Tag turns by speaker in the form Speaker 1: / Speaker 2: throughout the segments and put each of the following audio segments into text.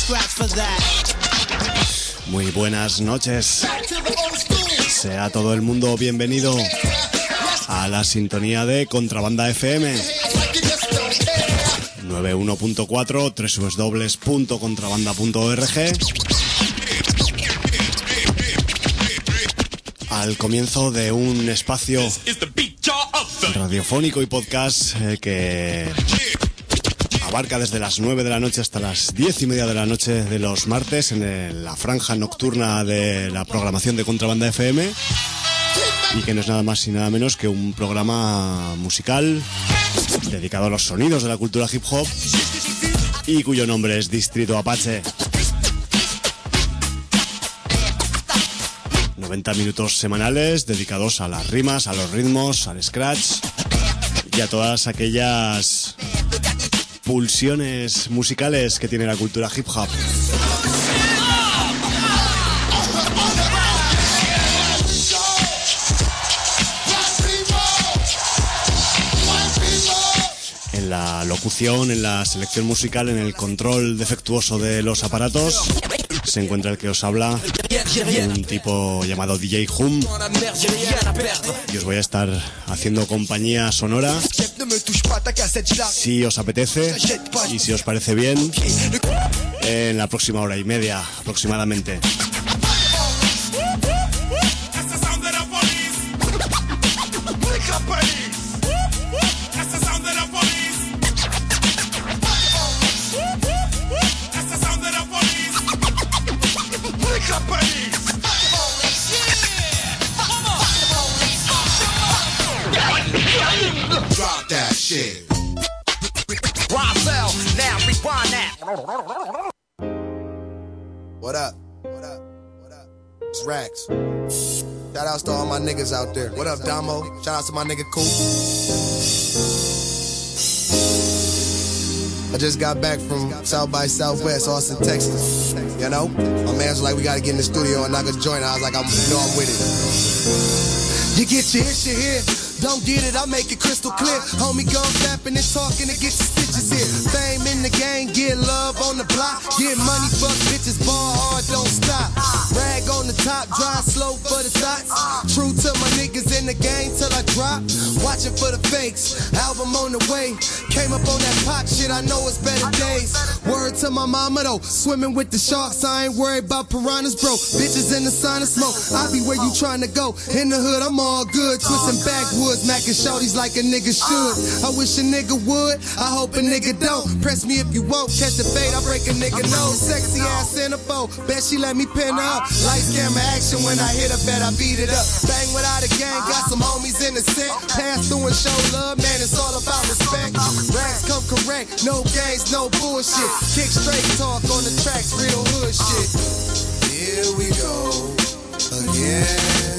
Speaker 1: Muy buenas noches. Sea todo el mundo bienvenido a la sintonía de Contrabanda FM 91.4 www.contrabanda.org. Al comienzo de un espacio radiofónico y podcast que abarca desde las 9 de la noche hasta las 10:30 de la noche de los martes en la franja nocturna de la programación de Contrabanda FM, y que no es nada más y nada menos que un programa musical dedicado a los sonidos de la cultura hip hop y cuyo nombre es Distrito Apache. 90 minutos semanales dedicados a las rimas, a los ritmos, al scratch y a todas aquellas pulsiones musicales que tiene la cultura hip hop. En la locución, en la selección musical, en el control defectuoso de los aparatos, se encuentra el que os habla, un tipo llamado DJ Hum, y os voy a estar haciendo compañía sonora si os apetece y si os parece bien en la próxima hora y media aproximadamente.
Speaker 2: Drop that shit. What up? What up? What up? It's Rax. Shout outs to all my niggas out there. What up, Damo? Shout outs to my nigga Coop. I just got back from South by Southwest, Austin, Texas. You know? My man's like, we gotta get in the studio and knock a joint. I was like, I'm with it. You get your issue here. Don't get it, I make it crystal clear. Homie gon' fapping and talking to get your stitches here. Fame in the game, get love on the block. Get money, fuck bitches, ball hard, don't stop. Rag on the top, drive slow for the thoughts. True to my niggas in the game till I drop. Watching for the fakes, album on the way. Came up on that pop shit, I know it's better days. Word to my mama though, swimming with the sharks, I ain't worried about piranhas, bro. Bitches in the sun and smoke, I be where you tryna go. In the hood, I'm all good, twisting backwoods. Mackin' shorties like a nigga should. I wish a nigga would, I hope a nigga don't. Press me if you won't, catch the fade, I break a nigga nose. Sexy ass centerfold, bet she let me pin up. Lights, camera, action, when I hit her, bet I beat it up. Bang without a gang, got some homies in the set. Pass through and show love, man, it's all about respect. Racks come correct, no games, no bullshit. Kick straight talk on the tracks, real hood shit. Here we go again.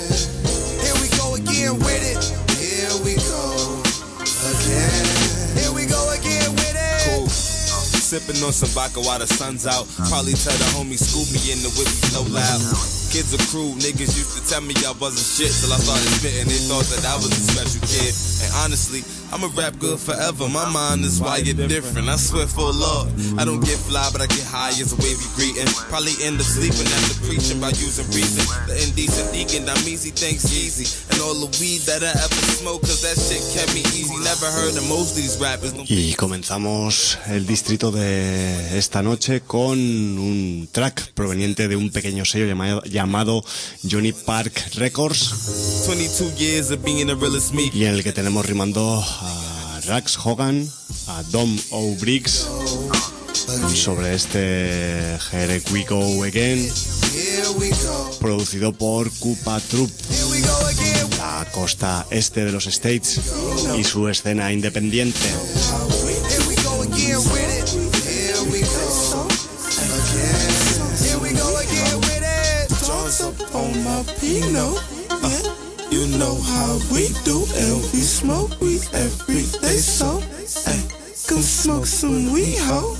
Speaker 2: Here we go again with it. Here we go again. Here we go again with it. Cool. Sipping on some vodka while the sun's out. Probably tell the homie scoop me in the whip so loud. Kids are cruel, niggas used to tell me I wasn't shit till I started spitting. They thought that I was a special kid. And honestly, I'ma rap good forever. My mind is wired different. I swear for Lord, I don't get fly, but I get high as a wavy greeting. Probably end up sleeping after preaching by using reason. The indecent deacon, I'm easy, thanks Yeezy. And all the weed that I ever smoked, cause that shit kept me easy. Never heard of most of these rappers.
Speaker 1: Y comenzamos el distrito de esta noche con un track proveniente de un pequeño sello llamado Johnny Park Records,
Speaker 2: 22 years of being the realest me.
Speaker 1: Y en el que tenemos rimando a Rax Hogan, a Dom O. Briggs, sobre este Here We Go Again, producido por Koopa Troop, la costa este de los States y su escena independiente.
Speaker 3: You know how we do, and we smoke weed every day, so ay, come smoke some weed, ho.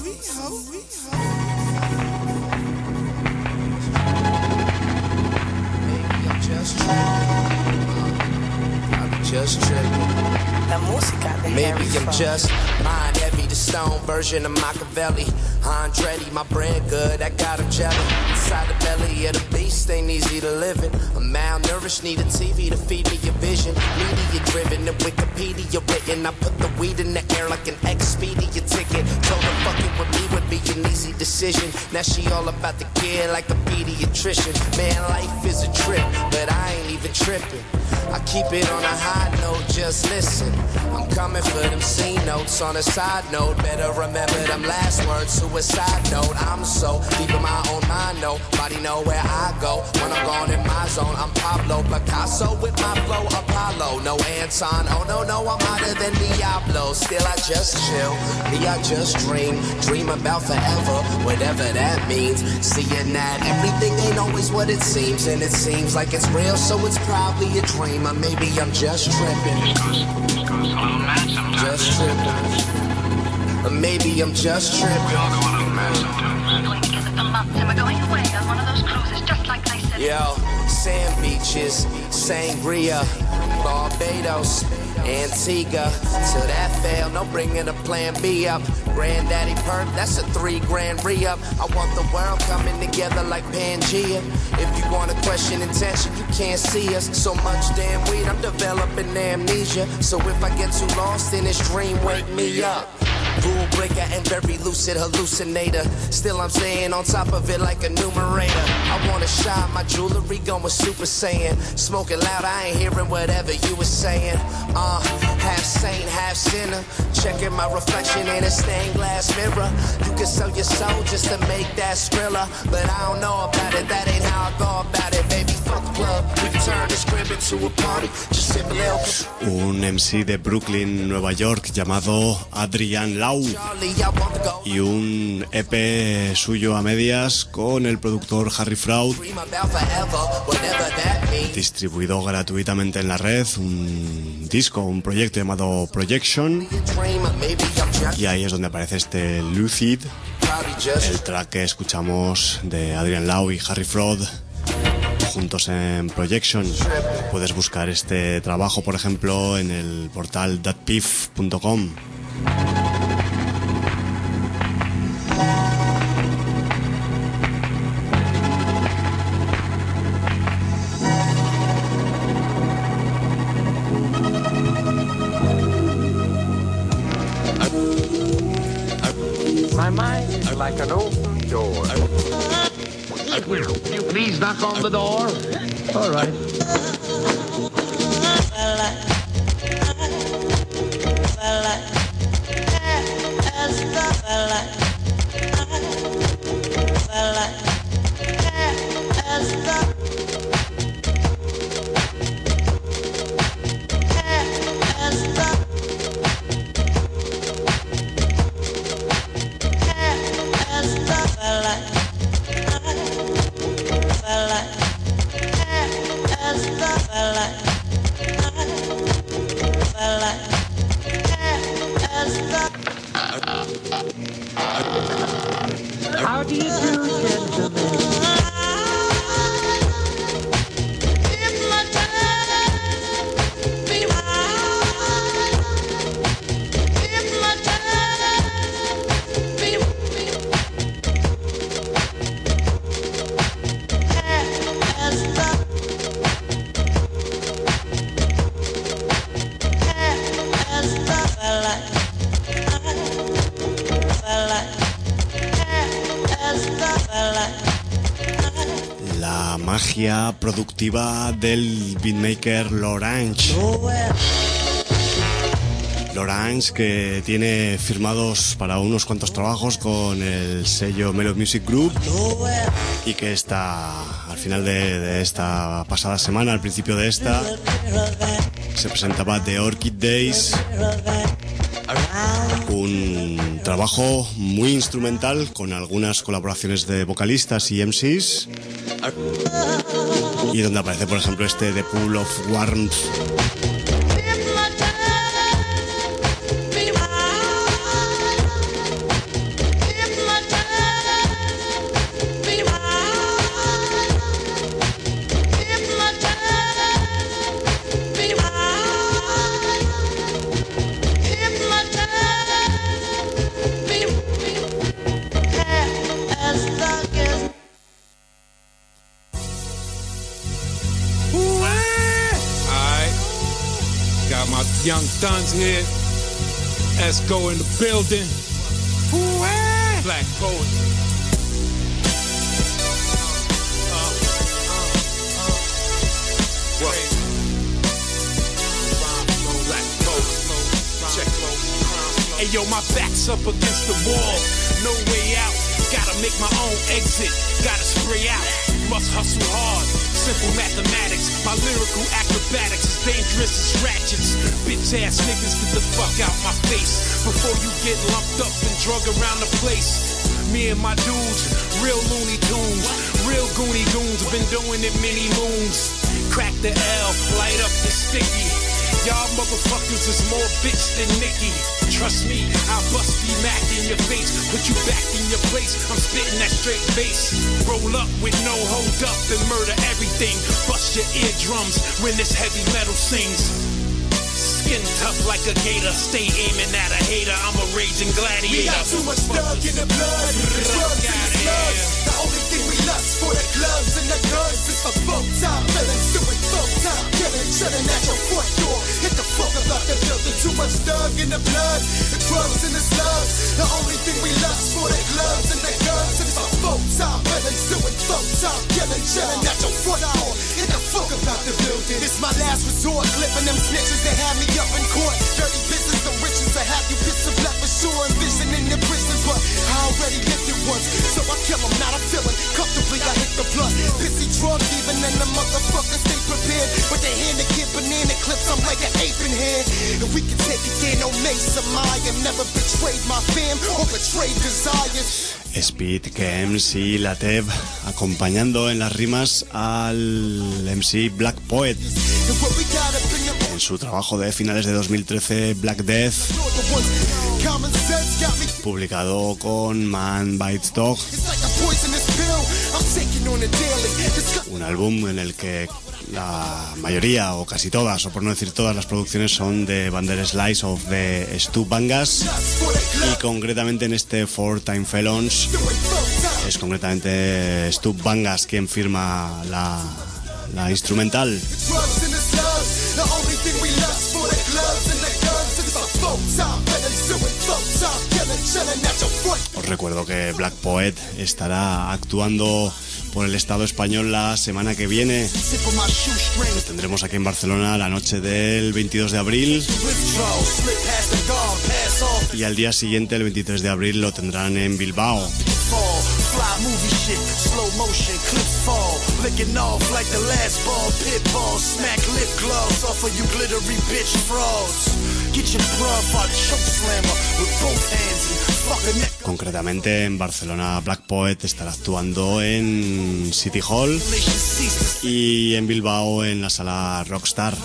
Speaker 4: Just tripping.
Speaker 5: La música de
Speaker 4: Maybe I'm just mind heavy to Stone version of Machiavelli. Andretti, my brand good, I got him jelly. Inside the belly of the beast, ain't easy to live in. I'm malnourished, need a TV to feed me your vision. Media driven, and Wikipedia written. I put the weed in the air like an Expedia ticket. Told her fucking with me would be an easy decision. Now she all about the kid like a pediatrician. Man, life is a trip, but I ain't even tripping. I keep it on a high note, just listen. I'm coming for them C notes on a side note. Better remember them last words, suicide note. I'm so deep in my own mind, nobody know where I go. When I'm gone in my zone, I'm Pablo Picasso with my flow, Apollo. No Anton, oh no, I'm hotter than Diablo. Still I just chill, me I just dream about forever, whatever that means. Seeing that everything ain't always what it seems, and it seems like it's real, so it's probably a dream, or maybe I'm just tripping. Just tripping. Or maybe I'm just tripping. We all go a little mad sometimes.
Speaker 5: Going to visit the month, and we're going away on one of those cruises, just like they said.
Speaker 4: Yo, sand beaches, sangria, Barbados, Antigua. Till that fail, no bringing a plan B up. Granddaddy perk, that's a $3,000 re-up. I want the world coming together like Pangea. If you want to question intention, you can't see us. So much damn weed, I'm developing amnesia. So if I get too lost in this dream, wake me up. Rule breaker and very lucid hallucinator. Still I'm staying on top of it like a numerator. I wanna shine my jewelry going Super Saiyan. Smoking loud, I ain't hearing whatever you was saying. Half saint, half sinner. Checking my reflection in a stained glass mirror. You can sell your soul just to make that Skrilla, but I don't know about it, that ain't how I go about it. Baby, fuck the club, we can turn this crib into a party. Just sip a little.
Speaker 1: Un MC de Brooklyn, Nueva York, llamado Adrian Lau, y un EP suyo a medias con el productor Harry Fraud, distribuido gratuitamente en la red, un disco, un proyecto llamado Projection, y ahí es donde aparece este Lucid, el track que escuchamos de Adrian Lau y Harry Fraud juntos en Projection. Puedes buscar este trabajo, por ejemplo, en el portal datpiff.com.
Speaker 6: My mind is like an open door. Will you please knock on the door? All right. How do you do, gentlemen?
Speaker 1: La magia productiva del beatmaker Lorange. Lorange, que tiene firmados para unos cuantos trabajos con el sello Mellow Music Group, y que está al final de esta pasada semana, al principio de esta, se presentaba The Orchid Days, un trabajo muy instrumental con algunas colaboraciones de vocalistas y MCs, y donde aparece, por ejemplo, este The Pool of Warmth.
Speaker 7: Young Thun's here. Esco in the building. Black Poet. Hey yo, my back's up against the wall, no way out. Gotta make my own exit, gotta spray out. Must hustle hard, simple mathematics. My lyrical acrobatics is dangerous as ratchets. Bitch ass niggas, get the fuck out my face before you get lumped up and drug around the place. Me and my dudes, real Looney Tunes, real Goonie Goons, been doing it many moons. Crack the L, light up the sticky. Y'all motherfuckers is more bitch than Nicki. Trust me, I'll bust B-Mac in your face, put you back in your place. I'm spitting that straight bass. Roll up with no hold up and murder everything. Bust your eardrums when this heavy metal sings. Skin tough like a gator, stay aiming at a hater. I'm a raging gladiator.
Speaker 3: We got too much thug in the blood, the drugs and the slugs. The only thing we lust for the gloves and the guns is for folk time. Villains doing folk time, killing, chilling at your front door. Hit the fuck about the building. Too much thug in the blood, the drugs and the slugs. The only thing we lust for the gloves and the guns is for folk time. Villains doing folk time, killing, chilling at your front door. Hit the fuck about the building. It's my last resort, clipping them snitches that have me up in court. Dirty business, the riches that have you pissed of left for sure. Envisioning the prison, but I already lived it once. So I kill them, not a feeling. Comfortably, I hit the blunt. Pissy drunk, even and the motherfuckers stay prepared. But they hand to get banana clips, I'm like an ape in here. And we can take it there, no Mesa Maya. Never betrayed my fam or betrayed desires.
Speaker 1: Speed, Kems y Latev acompañando en las rimas al MC Black Poet en su trabajo de finales de 2013 Black Death, publicado con Man Bites Dog, un álbum en el que la mayoría o casi todas, o por no decir todas las producciones son de Banderslice of the Stu Bangas, y concretamente en este Four Time Felons es concretamente Stu Bangas quien firma la instrumental. Os recuerdo que Black Poet estará actuando por el Estado español la semana que viene. Lo tendremos aquí en Barcelona la noche del 22 de abril y al día siguiente, el 23 de abril, lo tendrán en Bilbao. Concretamente en Barcelona Black Poet estará actuando en City Hall y en Bilbao en la sala Rockstar.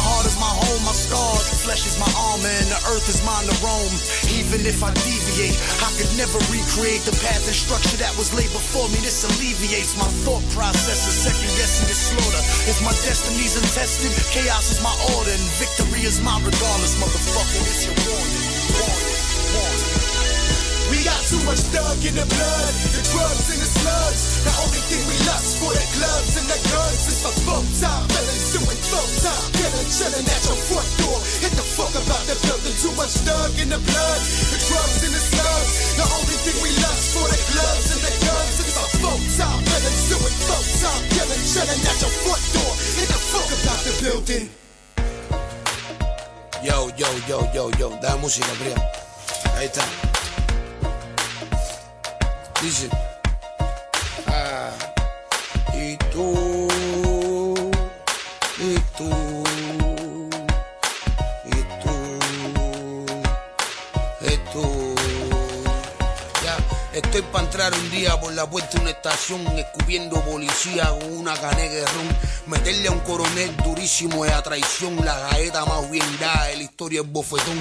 Speaker 3: We got too much thug in the blood, the drugs and the slugs. The only thing we lust for the gloves and the guns is for folk time. Villains doing folk time, killing, chilling at your front door. Hit the fuck about the building. Too much thug in the blood, the drugs and the slugs. The only thing we lust for the gloves and the guns is for folk time. Villains doing folk time, killing, chilling at your front door. Hit the fuck about the building.
Speaker 2: Yo, da música, Priya. Ahí está. Dice, y tú, ya, estoy pa' entrar un día por la puerta de una estación, escupiendo policía con una canega de ron, meterle a un coronel durísimo es a traición, la gaeta más bien dada, la historia es bofetón.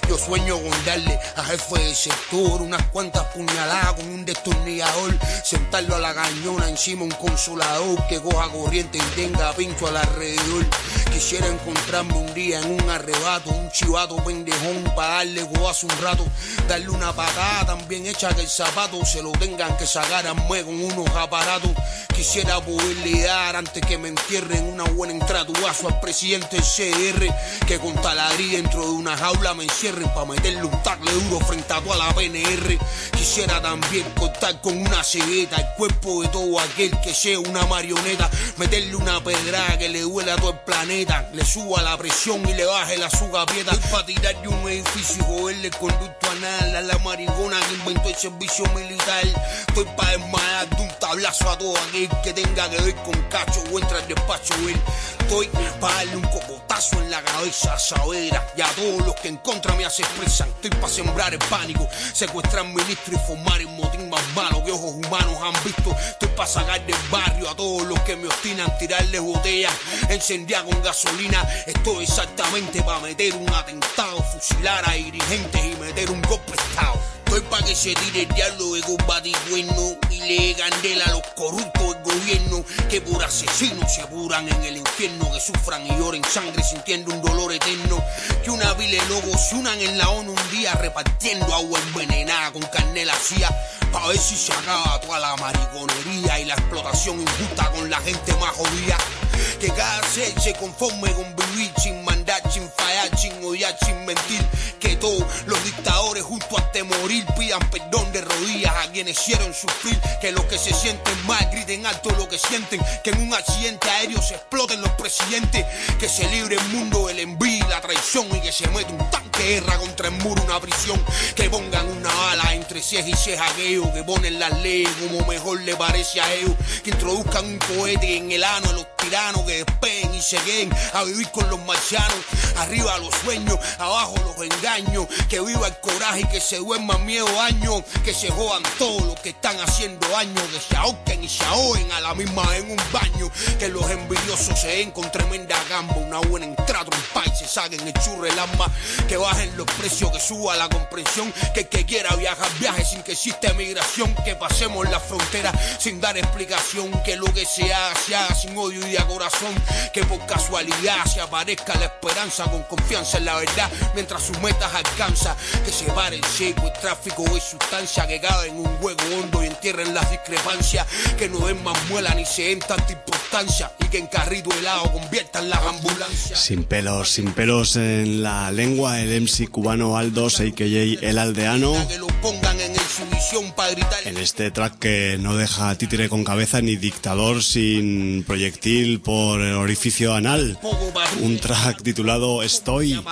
Speaker 8: Yo sueño con darle a jefe de sector unas cuantas puñaladas con un destornillador, sentarlo a la cañona encima un consolador que coja corriente y tenga pincho al alrededor. Quisiera encontrarme un día en un arrebato, un chivato pendejón para darle gozazo un rato, darle una patada tan bien hecha que el zapato se lo tengan que sacar a mue con unos aparatos. Quisiera poderle dar antes que me entierren una buena entratuazo al presidente del CDR, que con taladrí dentro de una jaula me encierren pa' meterle un tacle duro frente a toda la PNR. Quisiera también cortar con una cegueta el cuerpo de todo aquel que sea una marioneta, meterle una pedrada que le duele a todo el planeta, le suba la presión y le baje la sugapieta, pa' tirar de un edificio y joderle el conducto anal a la maricona que inventó el servicio militar. Estoy pa' desmayar de un tablazo a todo aquel que tenga que ver con cacho o entra al despacho él. Estoy pa' darle un cocotazo en la cabeza a Saavedra y a todos los que en contra me se expresan. Estoy pa' sembrar el pánico, secuestrar ministros y formar el motín más malo que ojos humanos han visto. Estoy pa' sacar del barrio a todos los que me obstinan, tirarles botellas, encendida con gasolina. Estoy exactamente pa' meter un atentado, fusilar a dirigentes y meter un golpe de estado. Estoy pa' que se tire el diablo de combaticuerno y le dé candela a los corruptos del gobierno, que por asesinos se apuran en el infierno, que sufran y lloren sangre sintiendo un dolor eterno. Que una pila de lobos se unan en la ONU un día repartiendo agua envenenada con canela CIA, pa' ver si se acaba toda la mariconería y la explotación injusta con la gente más jodida. Que cada ser se conforme con vivir sin mandar, sin fallar, sin odiar, sin mentir. Que todos los dictadores junto hasta morir pidan perdón de rodillas a quienes hicieron sufrir. Que los que se sienten mal griten alto lo que sienten. Que en un accidente aéreo se exploten los presidentes. Que se libre el mundo del envío y la traición, y que se mete un tanque de guerra contra el muro, una prisión. Que pongan una bala entre ceja y ceja aquello, que ponen las leyes como mejor le parece a ellos. Que introduzcan un cohete en el ano de los tiranos, que despeguen y se queden a vivir con los marcianos. Arriba los sueños, abajo los engaños. Que viva el coraje y que se duerman miedo años. Que se jodan todos los que están haciendo daño. Que se ahorquen y se ahogen a la misma vez en un baño. Que los envidiosos se den con tremenda gamba, una buena entrada trompa y se saquen el churro el alma. Que bajen los precios, que suba la comprensión. Que el que quiera viajar, viaje sin que exista migración. Que pasemos la frontera sin dar explicación. Que lo que se haga sin odio y de corazón. Que por casualidad se aparezca la esperanza con confianza en la verdad mientras sus metas alcanza. Que se pare el seco, el tráfico y sustancia. Que cabe en un hueco hondo y entierren las discrepancias. Que no den más muela ni se den tanta importancia. Y que en carrito helado conviertan las ambulancias.
Speaker 1: Sin pelos en la lengua, el MC cubano Aldos, a.k.a. El Aldeano.
Speaker 8: Que lo pongan en exhibición para gritar.
Speaker 1: En este track que no deja títere con cabeza ni dictador sin proyectil por el orificio anal. Un track titulado Estoy,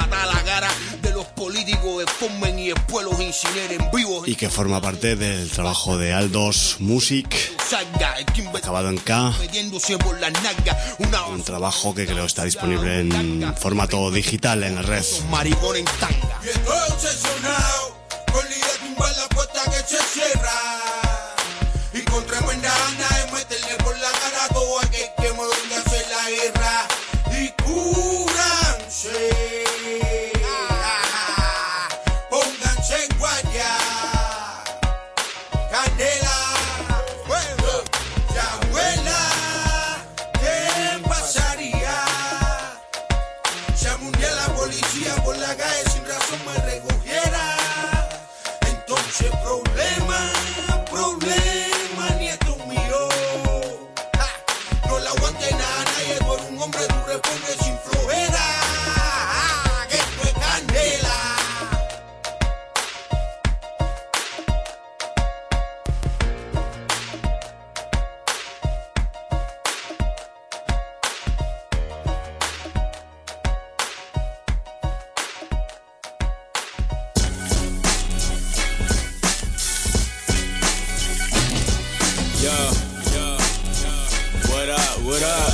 Speaker 1: y que forma parte del trabajo de Aldos Music, acabado en K. Un trabajo que creo está disponible en formato digital en la red.
Speaker 8: Y con tremenda gana de meterle por la cara a todo aquel que me venga a hacer la guerra. Y cúranse, pónganse en guardia. Candela, fuego, ya abuela, ¿qué pasaría? Si algún día la policía por la calle sin razón me recogiera, entonces problema, nieto mío. No le aguante nada a nadie, por un hombre tú respondes sin flojera. Que esto es candela.
Speaker 9: What up?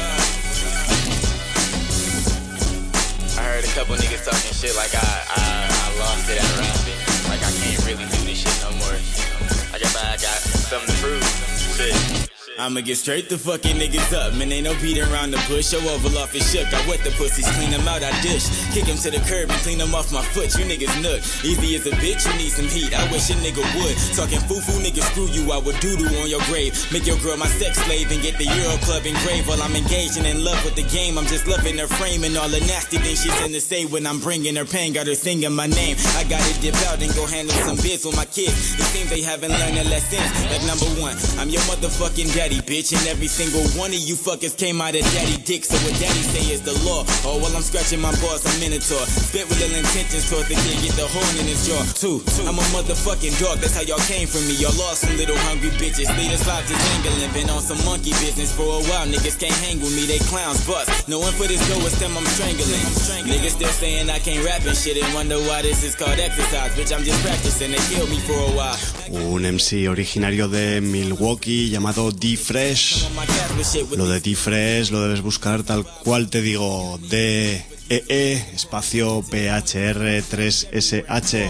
Speaker 9: I heard a couple niggas talking shit like I lost it at rapping. Like I can't really do this shit no more. I guess I got something to prove. Shit. I'ma get straight the fucking niggas up. Man, ain't no beating around the bush. Show oval off his shook. I wet the pussies, clean them out, I dish. Kick him to the curb and clean them off my foot. You niggas nook. Easy as a bitch, you need some heat. I wish a nigga would. Talking foo-foo, niggas screw you. I would doo-doo on your grave. Make your girl my sex slave and get the Euro Club engraved. While I'm engaged and in love with the game, I'm just loving her frame and all the nasty things she's in to say when I'm bringing her pain. Got her singing my name. I gotta dip out and go handle some biz with my kids. It seems they haven't learned a lesson. Like number one, I'm your motherfucking daddy, bitch. And every single one of you fuckers came out of daddy dick. So what daddy say is the law. Oh, while I'm scratching my balls, I'm Minotaur. Spit with ill intentions towards the kid, get the horn in his jaw. Two, I'm a motherfucking dog, that's how y'all came from me. Y'all lost some little hungry bitches. Leaders lives is angling. Been on some monkey business for a while. Niggas can't hang with me, they clowns bust. No one for this go with them, I'm strangling. Niggas still saying I can't rap and shit and wonder why this is called exercise. Bitch, I'm just practicing, they killed me for a while.
Speaker 1: Un MC originario de Milwaukee llamado D-Fresh. Lo de D-Fresh lo debes buscar tal cual te digo. D-E-E espacio PHR3SH.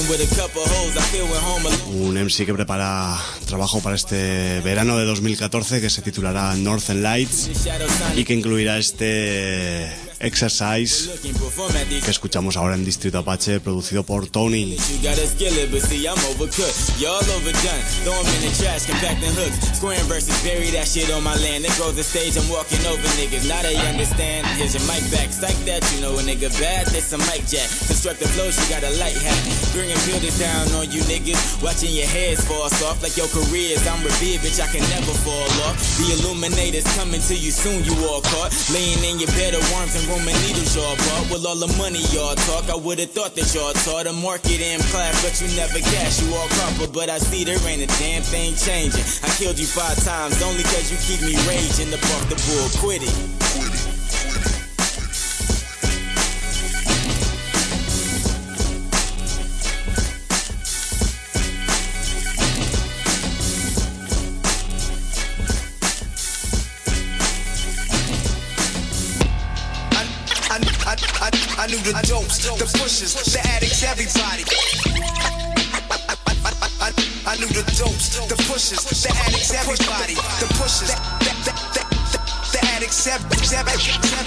Speaker 1: Un MC que prepara trabajo para este verano de 2014 que se titulará Northern Lights y que incluirá este Exercise que escuchamos ahora en Distrito Apache, producido por Tony.
Speaker 9: Roman needles y'all bought. With all the money y'all talk, I would've thought that y'all taught a market in class, but you never cash, you all proper. But I see there ain't a damn thing changing. I killed you 5 times only cause you keep me raging. To buck the bull, quit it.
Speaker 3: I knew the dopes, the pushers, the addicts, everybody. I knew the dopes, the pushers, the addicts, everybody. The pushers, the addicts, everybody.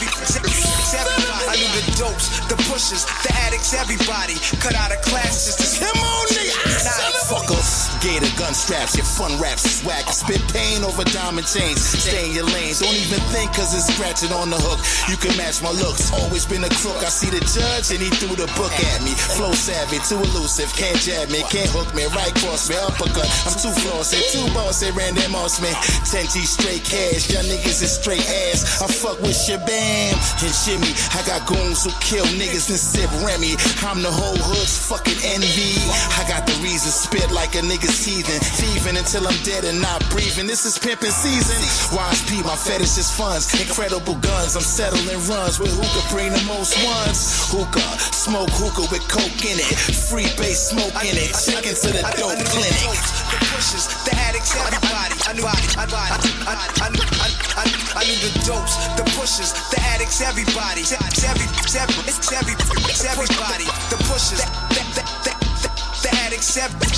Speaker 3: I knew the dopes, the pushers, the addicts, everybody. Cut out of class just to come on, nigga.
Speaker 10: Fuckers, gator gun straps, your fun raps is whack. Spit pain over diamond chains, stay in your lanes. Don't even think cause it's scratching on the hook. You can match my looks, always been a crook. I see the judge and he threw the book at me. Flow savvy, too elusive, can't jab me, can't hook me. Right cross me, uppercut, I'm too flossy, too bossy, random moss me. 10G straight cash, y'all niggas is straight ass. I fuck with Shabam and Jimmy. I got goons who kill niggas and sip Remy. I'm the whole hood's fucking envy. I got the reason, spit like a nigga's heathen. Thieving until I'm dead and not breathing. This is pimpin' season. Watch P, my fetish is funds. Incredible guns, I'm settling runs. With who could bring the most ones? Hookah, smoke hookah with coke in it. Free base smoke in it. Chicken to the dope clinic.
Speaker 3: The pushers, the addicts, everybody. I knew the dopes, the pushers, the addicts, everybody. It's everybody. The pushers, the addicts,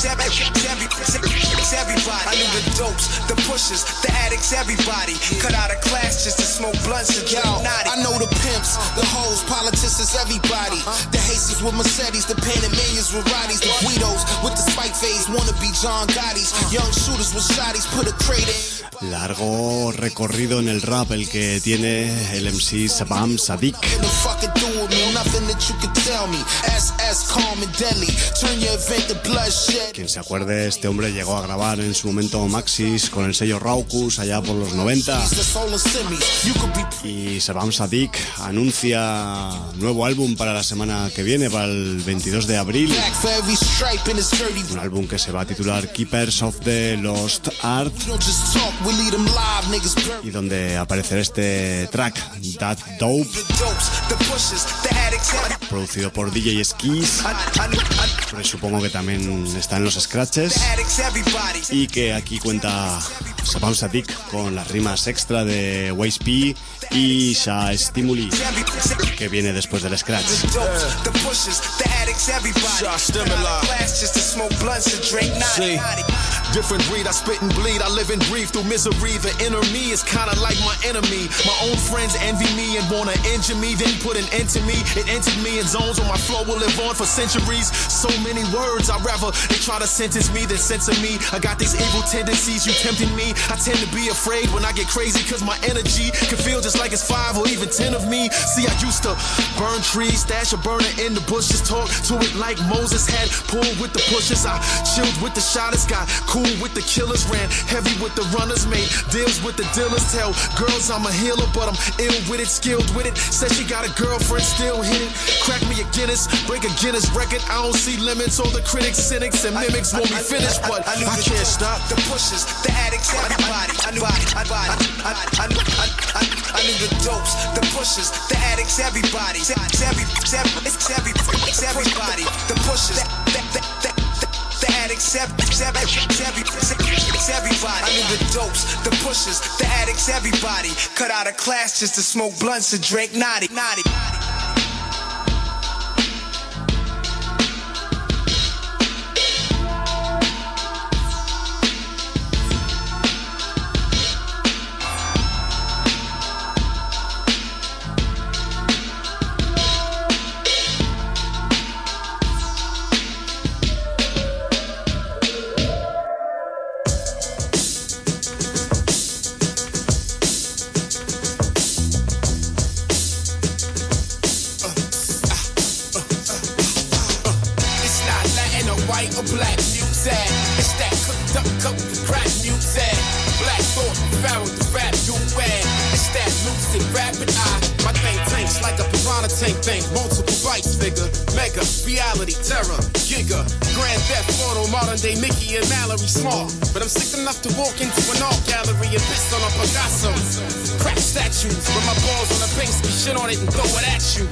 Speaker 3: everybody. I knew the dopes, the pushers, the addicts, everybody. Cut out of class just to smoke blunts and get naughty.
Speaker 10: I know the pimps, the hoes, politicians, everybody. The Hastings with Mercedes, the Panamanians with Roddies, the Guidos with the spike phase, wanna be John Gotti's. Young shooters with shotties, put a crate in.
Speaker 1: Largo recorrido en el rap el que tiene el MC Sabam Sadiq. Quien se acuerde, este hombre llegó a grabar en su momento Maxis con el sello Raucus allá por los 90. Y Sabam Sadiq anuncia nuevo álbum para la semana que viene, para el 22 de abril. Un álbum que se va a titular Keepers of the Lost Art, y donde aparecerá este track That Dope, producido por DJ Skis, supongo que también está en los scratches, y que aquí cuenta Sabam Sadiq con las rimas extra de Waze P y Sha Stimuli, que viene después del scratch.
Speaker 10: Different breed, I spit and bleed, I live and breathe through misery. The inner me is kinda like my enemy. My own friends envy me and wanna injure me, then put an end to me. It entered me in zones where my flow will live on for centuries. So many words, I'd rather they try to sentence me than censor me. I got these evil tendencies, you tempting me. I tend to be afraid when I get crazy, cause my energy can feel just like it's 5 or even 10 of me. See, I used to burn trees, stash a burner in the bushes, talk to it like Moses had pulled with the pushes. I chilled with the shotters, got cool with the killers, ran heavy with the runners, made deals with the dealers. Tell girls I'm a healer, but I'm ill with it, skilled with it. Said she got a girlfriend, still hit it. Crack me a Guinness, break a Guinness record. I don't see limits. All the critics, cynics, and mimics won't be finished, but I can't stop
Speaker 11: the pushes, the addicts, everybody. I knew the dopes, the pushes, the addicts, everybody. It's everybody. The pushes, the addicts, everybody. I knew the dopes, the pushes, the addicts, everybody. Cut out of class just to smoke blunts and drink naughty.
Speaker 7: But I'm sick enough to walk into an art gallery and piss on a Picasso. Crack statues, with my balls on a Banksy, shit on it and throw it at you.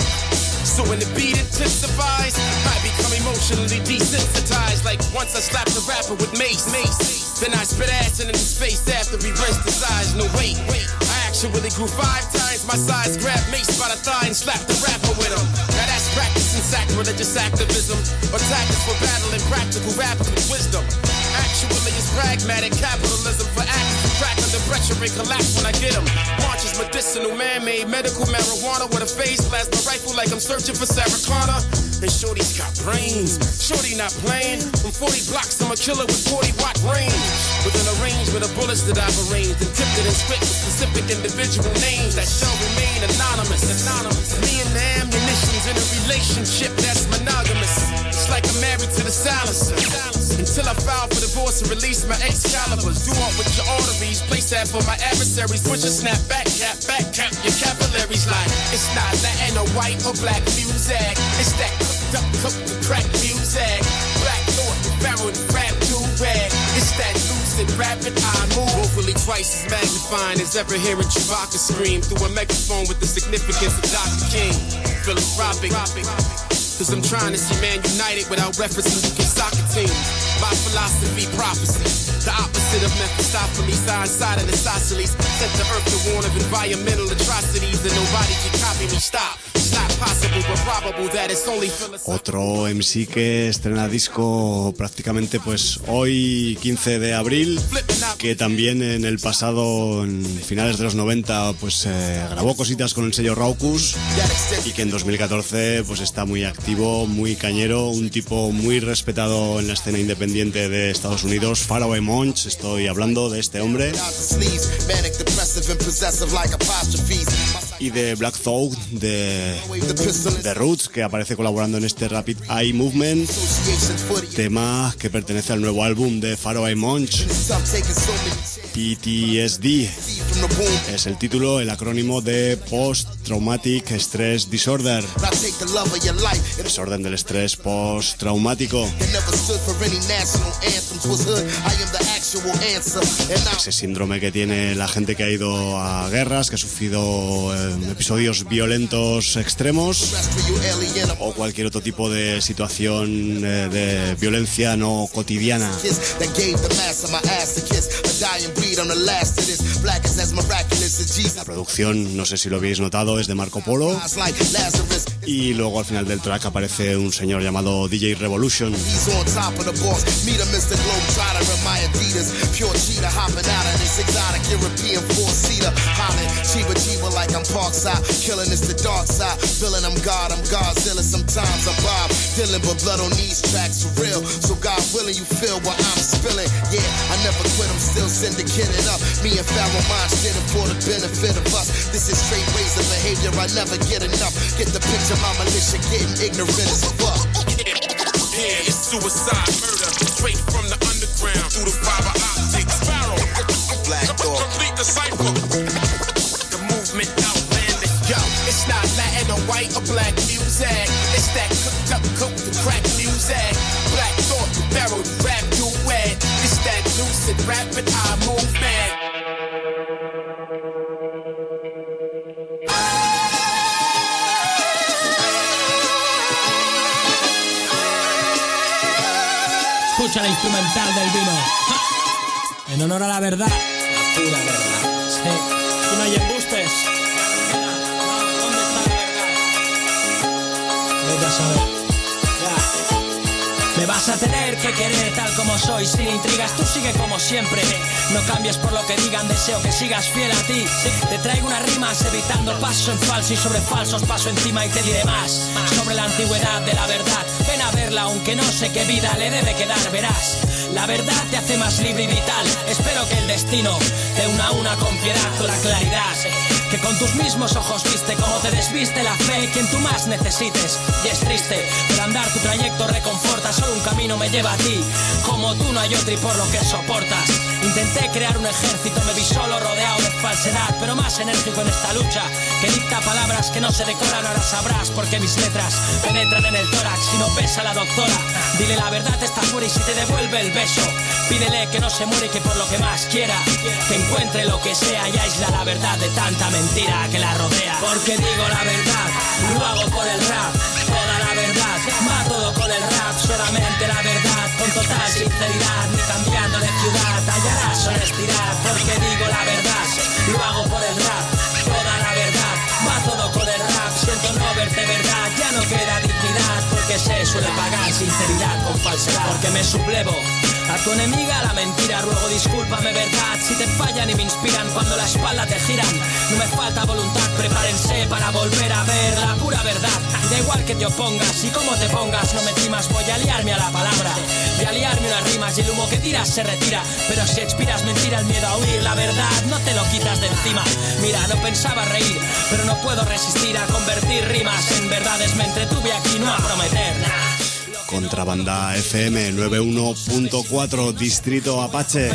Speaker 7: So when the beat intensifies, I become emotionally desensitized. Like once I slapped a rapper with mace. Then I spit acid in his face after he rinsed his eyes. No wait, I actually grew 5 times my size, grabbed Mace by the thigh and slapped the rapper with him. Now that's practicing sacrilegious activism, or tactics for battling practical rappers with wisdom. Actually, it's pragmatic capitalism for actors who crack under pressure and collapse when I get them. Launches medicinal, man-made, medical marijuana with a face blast my rifle like I'm searching for Sarah Connor. And Shorty's got brains, Shorty not playing. From 40 blocks, I'm a killer with 40-watt range. With an arrangement of bullets that I've arranged, encrypted and split with specific individual names that shall remain anonymous. Me and the ammunition's in a relationship that's monogamous. It's like I'm married to the silencer. Until I file for divorce and release my Excaliburs. Do on with your arteries, place that for my adversaries. Push a snap back cap your capillaries like it's not Latin or white or black music. It's that cooked crack music. Black thought, barrel and rap do rag. It's that lucid rapid eye move. Hopefully twice as magnifying as ever hearing Chewbacca scream through a megaphone with the significance of Dr. King. Philanthropic. Cause I'm trying to see man united without referencing UK soccer teams. My philosophy, prophecy. The opposite of Mephistopheles, side of the isosceles. Set the earth to warn of environmental atrocities and nobody can copy me, stop. It's not possible but probable that it's only
Speaker 1: Otro MC que estrena disco prácticamente pues hoy 15 de abril, que también en el pasado, en finales de los 90, pues grabó cositas con el sello Raucus y que en 2014 pues está muy activo, muy cañero, un tipo muy respetado en la escena independiente de Estados Unidos, Faraway Monch. Estoy hablando de este hombre y de Black Thought de Roots, que aparece colaborando en este Rapid Eye Movement, tema que pertenece al nuevo álbum de Faraway Monch. PTSD es el título, el acrónimo de Post Traumatic Stress Disorder, desorden del estrés post-traumático. Ese síndrome que tiene la gente que ha ido a guerras, que ha sufrido episodios violentos extremos o cualquier otro tipo de situación de violencia no cotidiana.
Speaker 2: die and bleed. I'm the last of this. Black is as miraculous as Jesus.
Speaker 1: La producción, no sé si lo habéis notado, es de Marco Polo. Y luego al final del track aparece un señor llamado DJ Revolution.
Speaker 2: He's on top of the boss. Meet him, Mr. Globetrotter in my Adidas. Pure cheetah hopping out of this exotic European four-seater. Hollin', Chiba like I'm Parkside. Killing is the dark side. Villain, I'm God, I'm Godzilla. Sometimes I'm Bob Dylan, but blood on these tracks for real. So God willing, you feel what I'm spilling. Yeah, I never quit, I'm still syndicated up. Me and Pharaoh Monch did it for the benefit of us. This is straight razor behavior, I never get enough. Get the picture, my militia getting ignorant as fuck.
Speaker 7: Yeah, it's suicide, murder, straight from the underground through the fiber optics. Pharaoh,
Speaker 2: Black Dog,
Speaker 7: complete the cypher. The movement outlandish.
Speaker 11: Yo, it's not Latin or white or black music. It's that cooked up, cooked to crack music. Black Thought, Pharaoh, rap duet. It's that lucid, rapid eye movement.
Speaker 12: Escucha la instrumental del vino. ¡Ja! En honor a la verdad. La pura verdad. Sí. Aquí no hay embustes. ¿Dónde está la verdad? Vete a saber. Me vas a tener que querer tal como soy, sin intrigas, tú sigue como siempre. No cambies por lo que digan, deseo que sigas fiel a ti. Te traigo unas rimas evitando paso en falso y sobre falsos paso encima y te diré más sobre la antigüedad de la verdad. Ven a verla aunque no sé qué vida le debe quedar, verás. La verdad te hace más libre y vital. Espero que el destino te una a una con piedad o la claridad. Que con tus mismos ojos viste como te desviste la fe quien tú más necesites. Y es triste, pero andar tu trayecto reconforta. Solo un camino me lleva a ti. Como tú no hay otro y por lo que soportas. Intenté crear un ejército, me vi solo rodeado de falsedad, pero más enérgico en esta lucha que dicta palabras que no se decoran. Ahora sabrás por qué mis letras penetran en el tórax y no pesa la doctora. Dile la verdad está fuera y si te devuelve el beso, pídele que no se muere y que por lo que más quiera, que encuentre lo que sea y aísla la verdad de tanta mentira que la rodea. Porque digo la verdad, lo hago por el rap, toda la verdad, va todo con el rap, solamente la verdad, con total sinceridad, ni cambiando de ciudad, hallarás honestidad. Porque digo la verdad, lo hago por el rap, toda la verdad, va todo con el rap, siento no verte verdad, ya no queda dignidad, porque se suele pagar sinceridad con falsedad. Porque me sublevo a tu enemiga la mentira, ruego discúlpame verdad si te fallan y me inspiran cuando la espalda te giran. No me falta voluntad, prepárense para volver a ver la pura verdad. Y da igual que te opongas y cómo te pongas, no me timas, voy a liarme a la palabra, voy a liarme unas rimas y el humo que tiras se retira. Pero si expiras mentira, el miedo a huir la verdad no te lo quitas de encima. Mira, no pensaba reír, pero no puedo resistir a convertir rimas en verdades. Me entretuve aquí, no a prometer nada.
Speaker 1: Contrabanda FM 91.4 Distrito Apache,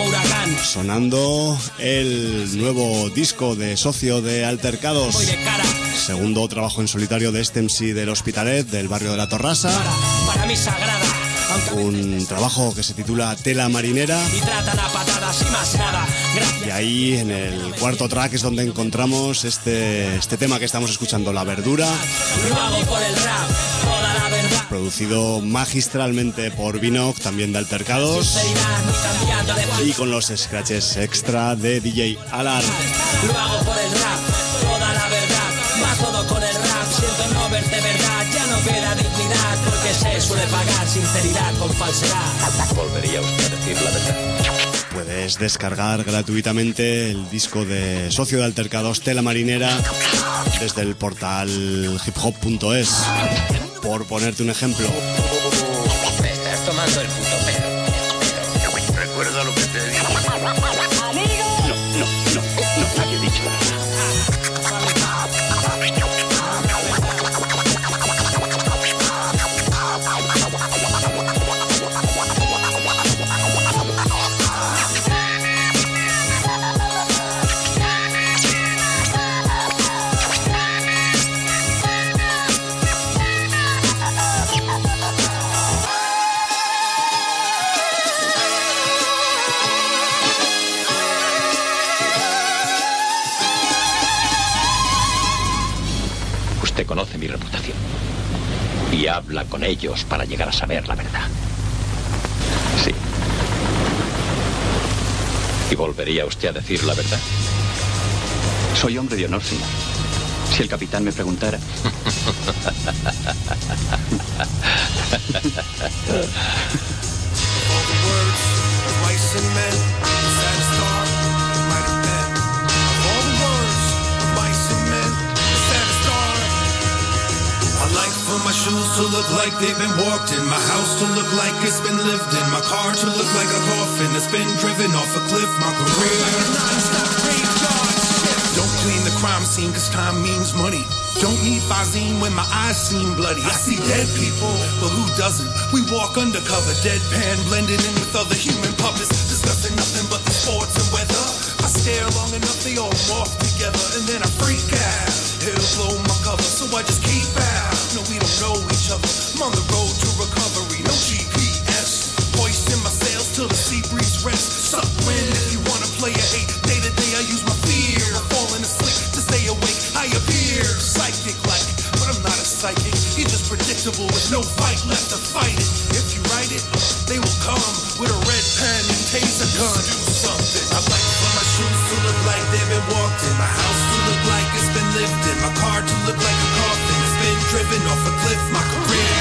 Speaker 1: sonando el nuevo disco de Socio de Altercados, segundo trabajo en solitario de este MC del Hospitalet, del barrio de La Torrasa,
Speaker 12: para mí sagrada.
Speaker 1: Un trabajo que se titula Tela Marinera.
Speaker 12: Y tratan a patadas y más nada.
Speaker 1: Y ahí en el cuarto track es donde encontramos este tema que estamos escuchando, La Verdura.
Speaker 12: Lo hago por el rap, toda la verdad.
Speaker 1: Producido magistralmente por Vinoc, también de Altercados. Y con los scratches extra de DJ Alar.
Speaker 12: Lo hago por el rap, toda la verdad. Va todo con el rap, siento no verte verdad. Ya no queda dignidad, porque se suele pagar sinceridad con falsedad.
Speaker 13: ¿Volvería usted a decir la verdad?
Speaker 1: Puedes descargar gratuitamente el disco de Socio de Altercados, Tela Marinera, desde el portal hiphop.es, por ponerte un ejemplo.
Speaker 13: Me estás tomando el puto pedo. Recuerda lo que te digo. No, nadie ha dicho nada. Conoce mi reputación y habla con ellos para llegar a saber la verdad. Sí.
Speaker 14: ¿Y volvería usted a decir la verdad? Soy hombre de honor, señor. Si el capitán me preguntara...
Speaker 3: For my shoes to look like they've been walked in, my house to look like it's been lived in, my car to look like a coffin that's been driven off a cliff, my career like a non-stop graveyard shift. Don't clean the crime scene cause time means money. Don't need Visine when my eyes seem bloody. I see dead people, but who doesn't? We walk undercover, deadpan, blending in with other human puppets, discussing nothing but the sports and weather. I stare long enough, they all morph together, and then I freak out. It'll blow my cover, so I just keep out. No, we don't know each other. I'm on the road to recovery, no GPS. Hoisting my sails till the sea breeze rests. Suck wind if you wanna play a hate. Day to day I use my fear. I'm falling asleep to stay awake. I appear psychic like, but I'm not a psychic. You're just predictable with no fight left to fight it. If you write it, they will come with a red pen and taser gun. Do something. I like for my shoes to look like they've been walked in, my house to look like it's been lived in, my car to look like a coffin that's been driven off a cliff, my career.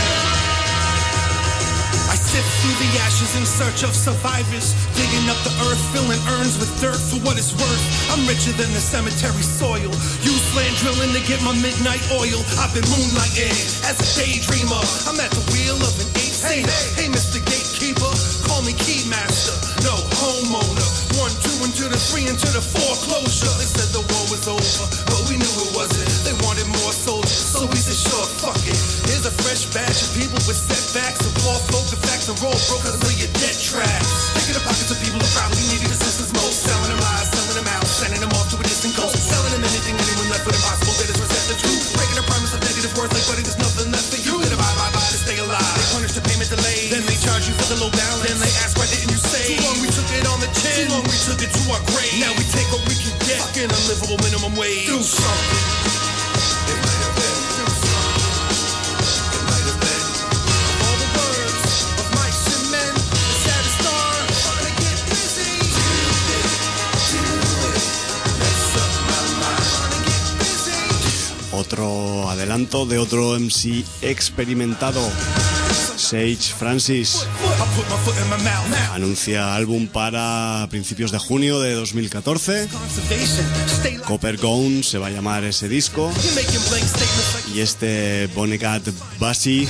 Speaker 3: I sift through the ashes in search of survivors, digging up the earth, filling urns with dirt for what it's worth. I'm richer than the cemetery soil. Use land drilling to get my midnight oil. I've been moonlighting as a daydreamer. I'm at the wheel of an eight-seater. Hey, Mr. Gatekeeper, call me Keymaster. No, homeowner. 1, 2, into the 3, into the foreclosure. They said the war was over, but we knew it wasn't. They wanted more soldiers, so we said sure, fuck it. Here's a fresh batch of people with setbacks and poor folk, the facts and roll brokers of your dead tracks. Taking the pockets of people who probably needed assistance most. Selling them lies, selling them out, sending them off to a distant coast. Selling them anything, anyone left with impossible that is receptive to. Breaking the promise of negative worth like buddy, there's nothing left for you. They buy to stay alive. They punish the payment delay, then they charge you for the low balance. Then they ask why didn't you say? Too long we took it on the chin, too long we took it to our grave. Now we take what we can get, fucking unlivable minimum wage. Do something. It might have been. Do something. It might have been. Of all the words of mice and men, the saddest star, wanna get busy. Do it. Mess up my mind. Wanna get busy.
Speaker 1: Otro adelanto de otro MC experimentado. Sage Francis anuncia álbum para principios de junio de 2014. Copper Gone se va a llamar ese disco. Y este Bonnegat Bassy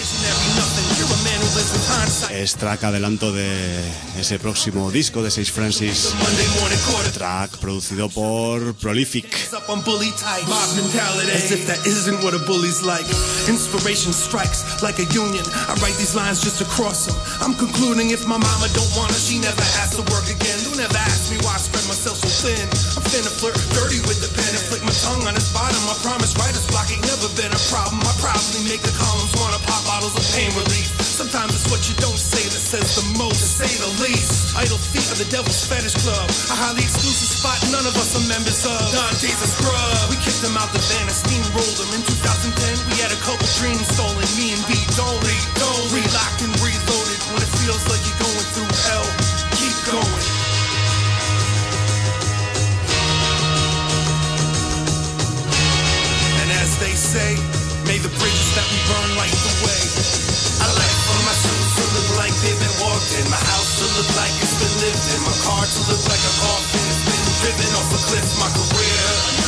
Speaker 1: es track adelanto de ese próximo disco de Sage Francis. Track producido por Prolific.
Speaker 3: As if that isn't what a bully's like. Inspiration strikes like a union. I write these lines just to cross them. I'm concluding if my mama don't want her, she never has to work again. Don't ever ask me why I spread myself so thin. I'm finna flirt dirty with the pen and flick my tongue on its bottom. I promise writer's block ain't never been a problem. I probably make the columns wanna pop bottles of pain relief. Sometimes it's what you don't say that says the most, to say the least. Idle feet of the Devil's Fetish Club, a highly exclusive spot none of us are members of. Dante's a scrub. We kicked him out the van and steamrolled him. In 2010, we had a couple dreams stolen. Me and B don't relocked and reloaded. When it feels like you're going through hell, keep going. And as they say, may the bridges that we burn light the way. I like for my shoes to look like they've been walked in, my house to look like it's been lived in, my car to look like a coffin that's been driven off a cliff, my career.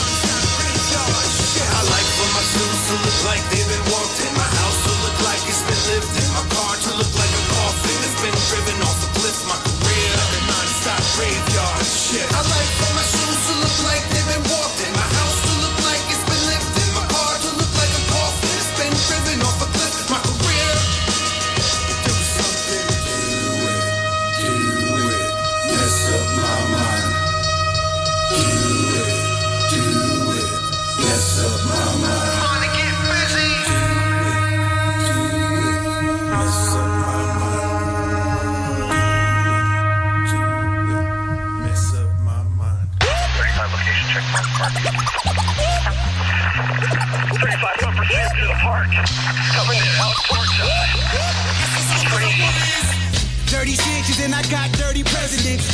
Speaker 3: I like for my shoes to look like they've been walked in, my house to look like it's been lived in, my car to look like a coffin that's been driven off a cliff, my career. Like a non-stop graveyard shit. I like for my shoes to look like they've been walked in, my house to look like it's been lived in, my car to look like a coffin that's been driven off a cliff, my career. Do something, do it, mess up my mind. Do it, mess up my mind. Wanna get busy. Do it, mess up my mind. Do it, mess up my mind.
Speaker 15: 35 location check mark. 35 1% to the park. Coming in out Parkside.
Speaker 16: Dirty Sanchez and I got dirty presidents. Tell your bitch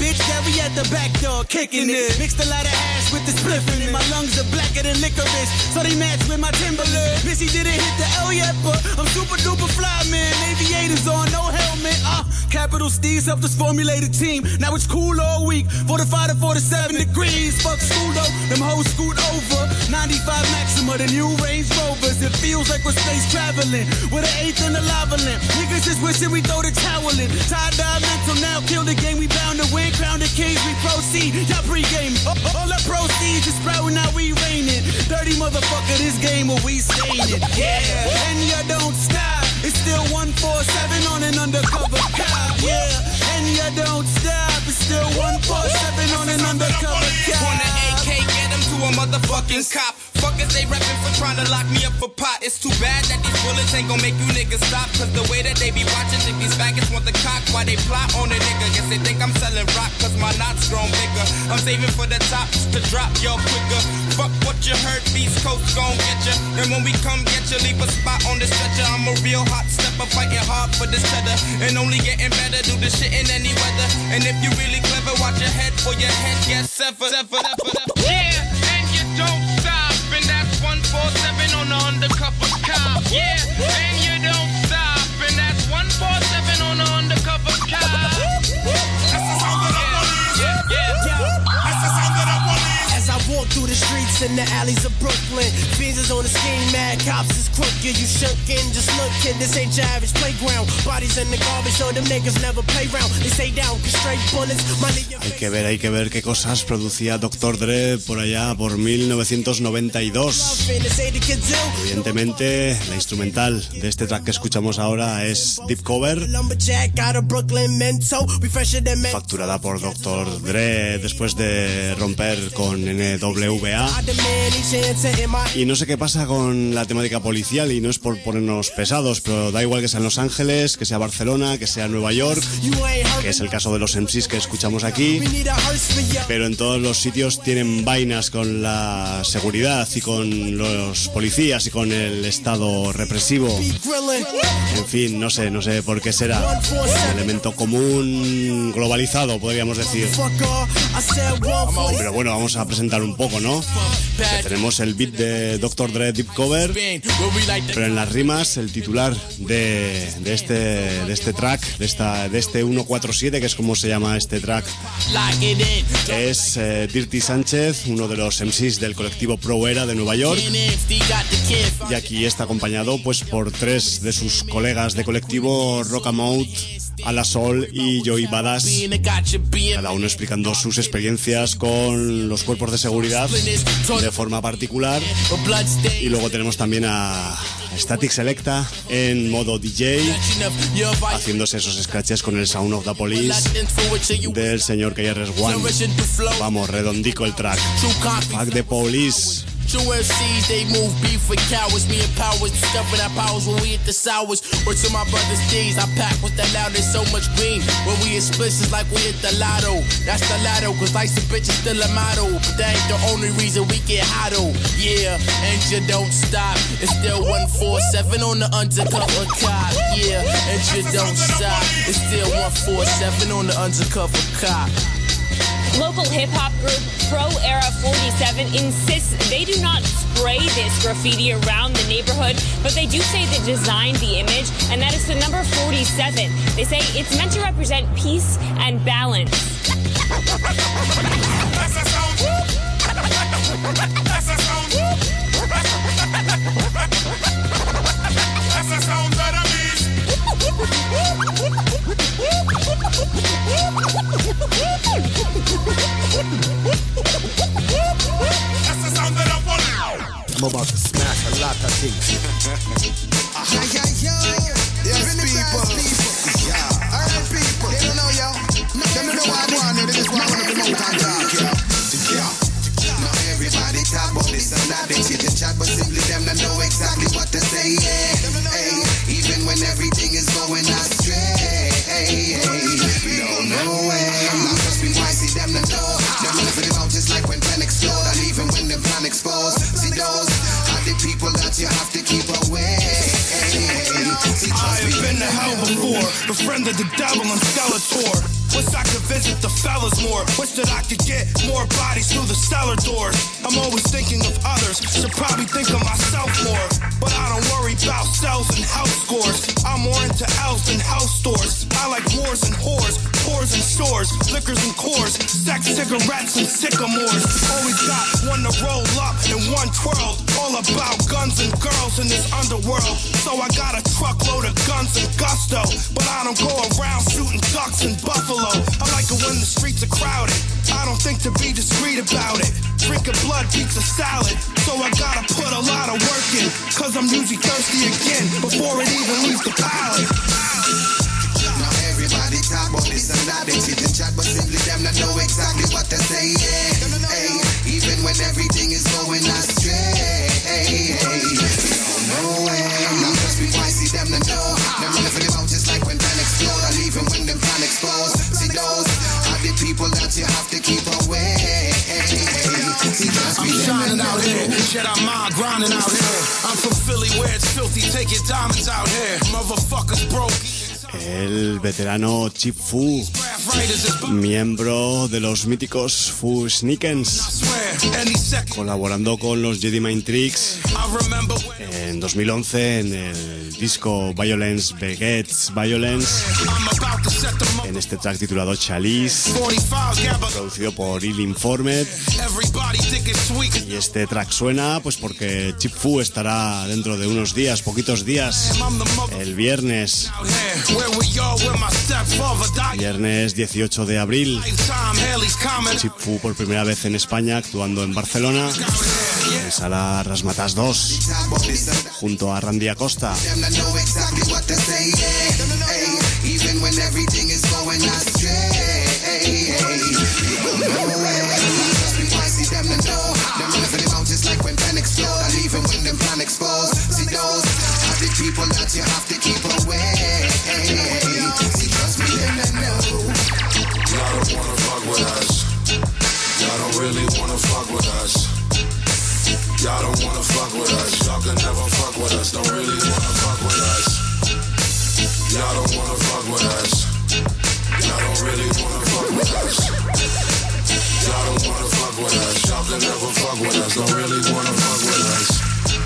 Speaker 16: bitch, Gary at the back door, kicking it. Mixed a lot of ass with the spliff in it. My lungs are blacker than licorice, so they match with my Timberland. Missy didn't hit the L yet, but I'm super duper fly, man. Aviators on, no helmet. Capital Steez helped us formulate a team. Now it's cool all week, 45 to 47 degrees. Fuck school though, them hoes scoot over. 95 Maxima, the new Range Rovers. It feels like we're space traveling with an eighth in the lava lamp. Niggas just wishing we throw the towel in. Tie-dye mental now, kill the game. We bound to win, crown the kings, we proceed. Y'all pre-game, all the proceeds is sprouting, now we raining. Dirty motherfucker, this game where we staying it. Yeah, and you don't stop. It's still 147 on an undercover cop. Yeah, and you don't stop. It's still 147 on an undercover cop.
Speaker 11: On the AK, get him to a motherfucking cop. Fuckers, they reppin' for trying to lock me up for pot. It's too bad that these bullets ain't gon' make you niggas stop. Cause the way that they be watching, think these faggots want the cock. Why they plot on a nigga? Guess they think I'm selling rock, cause my knots grown bigger. I'm saving for the tops to drop y'all quicker. Fuck what you heard, East Coast gon' get ya. And when we come get ya, leave a spot on the stretcher. I'm a real hot stepper, fighting hard for this cheddar. And only getting better, do this shit in any weather. And if you really clever, watch your head for your head gets severed. Yeah, and you don't stop. And that's 147 on the undercover cop. Yeah, and you don't stop. And that's 147 on the undercover cop. That's the sound of the police. Yeah. That's the sound of the police.
Speaker 16: As I walk through the streets in the alleys of Brooklyn, fiends is on the scheme, mad cops is crooked. You shunkin', just look, kid, this ain't your average playground. Bodies in the garbage, so them niggas never play round. They stay down, cause straight bullets, money.
Speaker 1: Hay que ver qué cosas producía Dr. Dre por allá, por 1992. Evidentemente, la instrumental de este track que escuchamos ahora es Deep Cover, facturada por Dr. Dre después de romper con NWA. Y no sé qué pasa con la temática policial, y no es por ponernos pesados, pero da igual que sea en Los Ángeles, que sea Barcelona, que sea Nueva York, que es el caso de los MCs que escuchamos aquí, pero en todos los sitios tienen vainas con la seguridad y con los policías y con el estado represivo. En fin, no sé por qué será. Un elemento común, globalizado, podríamos decir. Pero bueno, vamos a presentar un poco, ¿no? Que tenemos el beat de Dr. Dre, Deep Cover, pero en las rimas el titular de este track, de este 147, que es como se llama este track, es Dirty Sánchez, uno de los MCs del colectivo Pro Era de Nueva York, y aquí está acompañado pues por tres de sus colegas de colectivo, Rockamouth, Ala Sol y Joey Badass, cada uno explicando sus experiencias con los cuerpos de seguridad de forma particular. Y luego tenemos también a Static Selecta en modo DJ, haciéndose esos scratches con el Sound of the Police del señor KRS-One. Vamos, redondico el track. Fuck the police.
Speaker 11: True MCs, they move beef with cowards. Me and Powers discovering our powers when we hit the sours. Or to my brother's D's, I pack with the loud, there's so much green. When we explicit like we hit the lotto. That's the lotto, cause life's a bitch is still a motto. But that ain't the only reason we get hot, oh. Yeah, and you don't stop. It's still 147 on the undercover cop. Yeah, and you don't stop. It's still 147 on the undercover cop.
Speaker 17: Local hip-hop group Pro Era 47 insists they do not spray this graffiti around the neighborhood, but they do say they designed the image, and that is the number 47. They say it's meant to represent peace and balance.
Speaker 2: I'm about to smash a lot of things. Yes, people. Alright, people. They don't know, yo. Them don't know what I want. They just want to be mountain talk, yo. Not everybody talk about this and that. They chit and chat, but simply them don't know exactly what to say. Hey, even when everything is going astray. No way. Not just be wise, see them to know. Them living it out just like when plan explode, and even when the plan exposed. See those are the people that you have to keep away.
Speaker 18: I've been to hell before, befriended the devil on Skeletor. Was sacrificed visit the fellas more. Wish that I could get more bodies through the cellar doors. I'm always thinking of others, should probably think of myself more. But I don't worry about cells and house scores. I'm more into L's than house stores. I like wars and whores, whores and stores, liquors and cores, sex, cigarettes and sycamores. Always got one to roll up and one twirl. All about guns and girls in this underworld. So I got a truckload of guns and gusto, but I don't go around shooting ducks and buffalo. I like it when the streets are crowded. I don't think to be discreet about it. Drinking blood beats a salad, so I gotta put a lot of work in, cause I'm usually thirsty again before it even leaves the palate.
Speaker 2: Now everybody talk about this and that, they sit and chat, but simply them not know exactly what to say. Hey, even when everything is going astray. No way. Now just be wise, see them to know. Them running for them out just like when plan explode. I leave them when them plan expose. See those are the people that you have to keep away.
Speaker 18: I'm shining out here, shit I'm mind grinding out here. I'm from Philly where it's filthy, take your diamonds out here. Motherfuckers broke.
Speaker 1: El veterano Chief Fu, miembro de los míticos Fu Sneakens, colaborando con los Jedi Mind Tricks en 2011 en el disco Violence Begets Violence, en este track titulado Chalice, producido por Ill Informed. Y este track suena pues porque Chief Fu estará dentro de unos días, poquitos días, el viernes 18 de abril, Chief Fu por primera vez en España, actuando en Barcelona, en Sala Razzmatazz 2, junto a Randy Acosta.
Speaker 2: People that you have to keep away. See, trust me, them that know.
Speaker 18: Y'all don't wanna fuck with us. Y'all don't really wanna fuck with us. Y'all don't wanna fuck with us. Y'all can never fuck with us. Don't really wanna fuck with us. Y'all don't wanna fuck with us. Y'all don't really wanna fuck with us. Y'all don't wanna fuck with us. Y'all can never fuck with us. Don't really wanna fuck with us.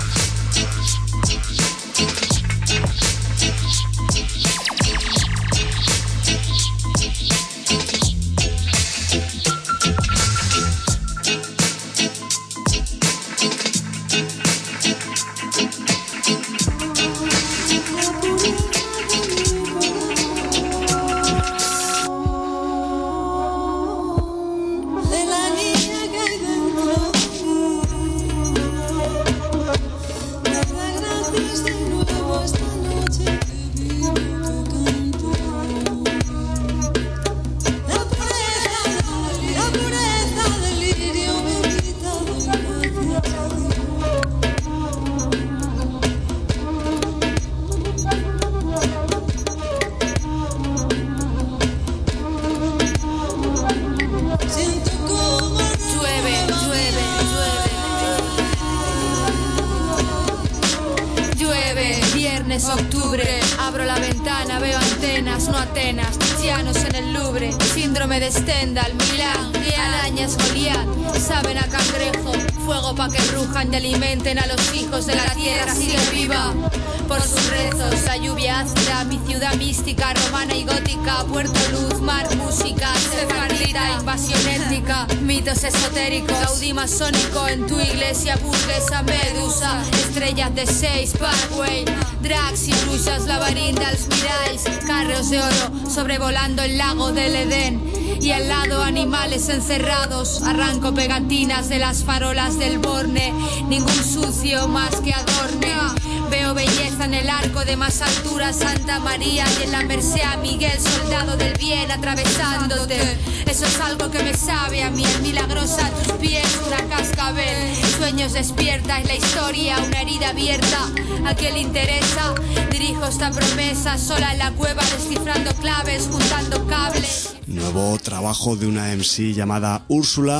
Speaker 19: Octubre, abro la ventana, veo antenas, no Atenas, tizianos en el Louvre, síndrome de Stendhal, Milán, arañas Goliat, saben a cangrejo, fuego pa' que rujan y alimenten a los hijos de la tierra, sigue viva. Por sus rezos, la lluvia ácida, mi ciudad mística, romana y gótica, Puerto Luz, mar, música, sefardita, invasión étnica, mitos esotéricos, Gaudí masónico, en tu iglesia burguesa, Medusa, estrellas de 6, Parkway, drags y brujas, labarindals, miráis, carros de oro, sobrevolando el lago del Edén. Y al lado animales encerrados, arranco pegatinas de las farolas del Borne, ningún sucio más que adorne. Veo belleza en el arco de más altura, Santa María, y en la Merced a Miguel, soldado del bien atravesándote. Eso es algo que me sabe a miel milagrosa, a tus pies una cascabel. Sueños despierta, es la historia, una herida abierta. A quien le interesa, dirijo esta promesa, sola en la cueva descifrando claves, juntando cables.
Speaker 1: Nuevo trabajo de una MC llamada Úrsula,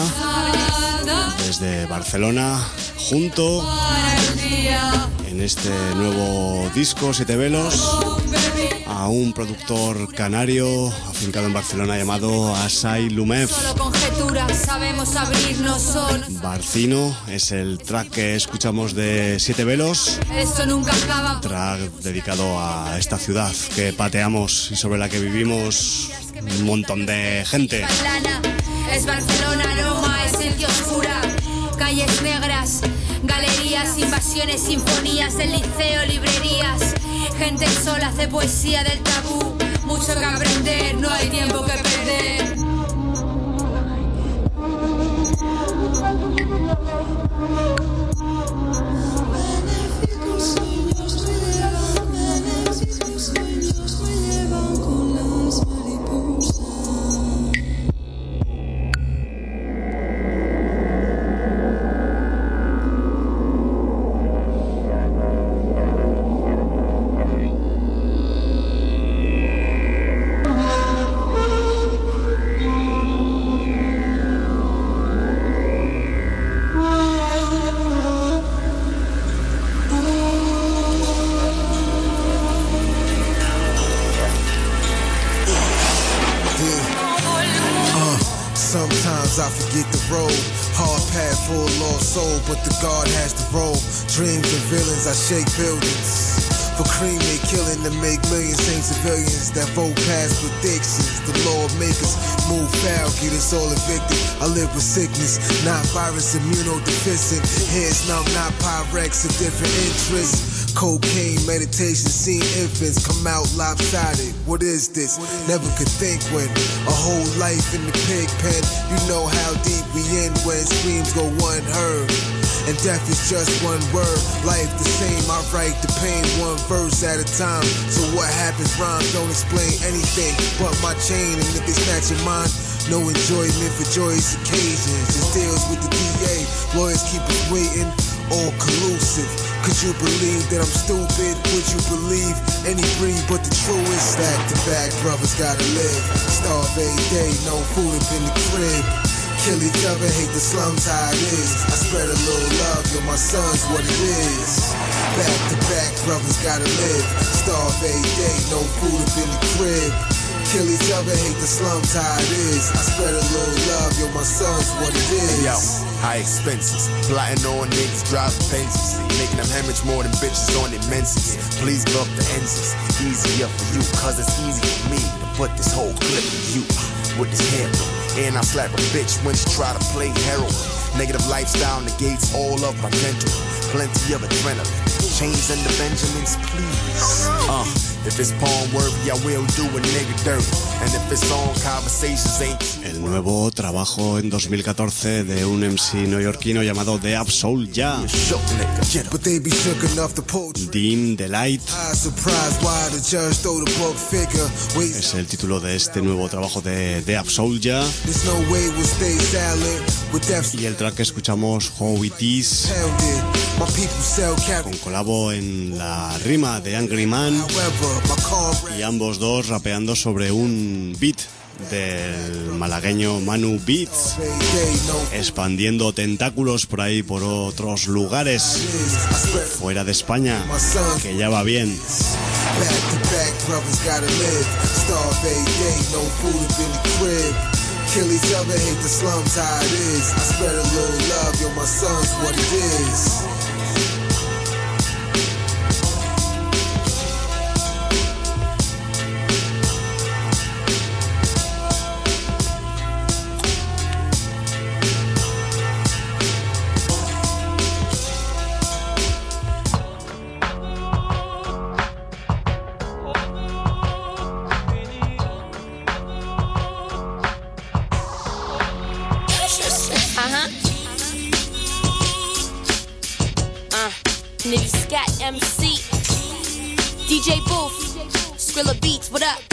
Speaker 1: desde Barcelona, junto en este nuevo disco 7 velos a un productor canario afincado en Barcelona llamado Asai Lumev.
Speaker 19: Solo conjeturas sabemos abrirnos solo.
Speaker 1: Barcino es el track que escuchamos de Siete Velos.
Speaker 19: Esto nunca acaba.
Speaker 1: Track dedicado a esta ciudad que pateamos y sobre la que vivimos un montón de gente.
Speaker 19: Es Barcelona, Roma, es el que oscura. Calles negras, galerías, invasiones, sinfonías, el liceo, librerías. Gente sola hace poesía del tabú. Mucho que aprender, no hay tiempo que perder.
Speaker 2: I forget the road. Hard path for a lost soul, but the guard has the role. Dreams and villains, I shake buildings. For cream they killing to make millions, same civilians that vote past predictions. The lawmakers move foul, get us all evicted. I live with sickness, not virus immunodeficient. Heads numb, not Pyrex, a different interest. Cocaine, meditation, seen infants come out lopsided. What is this? Never could think when a whole life in the pig pen. You know how deep we in when screams go unheard. And death is just one word. Life the same, I write the pain one verse at a time. So what happens, rhyme don't explain anything but my chain. And if they snatch your mind, no enjoyment for joyous occasions. Just deals with the DA, lawyers keep us waiting. All collusive. Could you believe that I'm stupid? Would you believe any breed but the truest? Back to back, brothers gotta live. Starve every day, no food up in the crib. Kill each other, hate the slums how it is. I spread a little love, yo, my son's what it is. Back to back, brothers gotta live. Starve every day, no food up in the crib. Kill each other, hate the slums how it is. I spread a little love, yo, my son's what it is.
Speaker 20: Yo, high expenses, plotting on niggas, driving Benzes, making them hemorrhage more than bitches on their menses. Please go up the ends, easier for you, cause it's easy for me to put this whole clip of you with this hair. And I slap a bitch when she try to play heroin. Negative lifestyle negates all of my dental. Plenty of adrenaline, chains and the Benjamins, please. If it's porn worthy, I will do a nigga dirty. And if it's on conversations ain't.
Speaker 1: El nuevo trabajo en 2014 de un MC neoyorquino llamado The Absol Ya. Dim the Light es el título de este nuevo trabajo de The Absol Ya. Y el track que escuchamos, How It Is, con colabo en la rima de Angry Man, y ambos dos rapeando sobre un beat del malagueño Manu Beats, expandiendo tentáculos por ahí, por otros lugares fuera de España, que ya va bien.
Speaker 2: Kill each other, hate the slums how it is. I spread a little love, yo, my son's what it is.
Speaker 21: Nitty Scat MC, DJ Booth, Skrilla Beats, what up?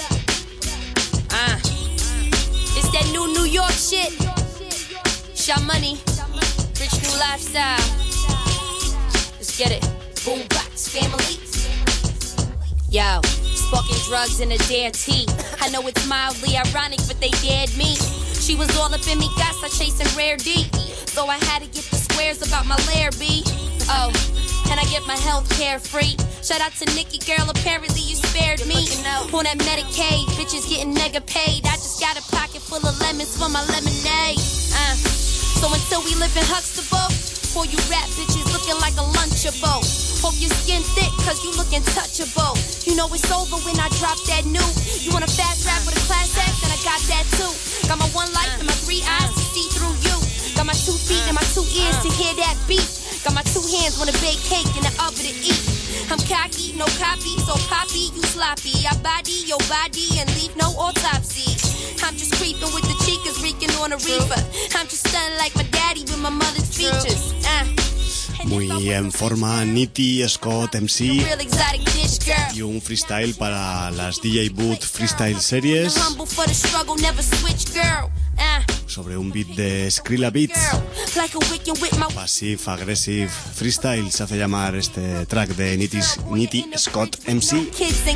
Speaker 21: It's that New York shit. Shaw Money, rich new lifestyle. Let's get it. Boombox family. Yo, sparking drugs in a dare tea. I know it's mildly ironic, but they dared me. She was all up in me, casa chasing rare D. So I had to get the squares about my lair B. Oh, and I get my health care free. Shout out to Nikki, girl, apparently you spared me. On that Medicaid, bitches getting nigga paid. I just got a pocket full of lemons for my lemonade. So until we live in Huxtable, for you rap bitches looking like a Lunchable. Hope your skin thick, cause you looking touchable. You know it's over when I drop that new. You want a fast rap with a class act, then I got that too. Got my one life and my 3 eyes to see through you. Got my 2 feet and my 2 ears to hear that beat. Got my 2 hands, wanna bake cake in the oven to eat. I'm cocky, no copy, so poppy, you sloppy. I body your body and leave no autopsy. I'm just creeping with the chicas, reeking on a reefer. I'm just stunning like my daddy with my mother's features.
Speaker 1: Muy en forma, Nitty, Scott, MC y un freestyle para las DJ Boot Freestyle Series sobre un beat de Skrilla Beats. Passive Aggressive Freestyle se hace llamar este track de Nitty, Scott, MC.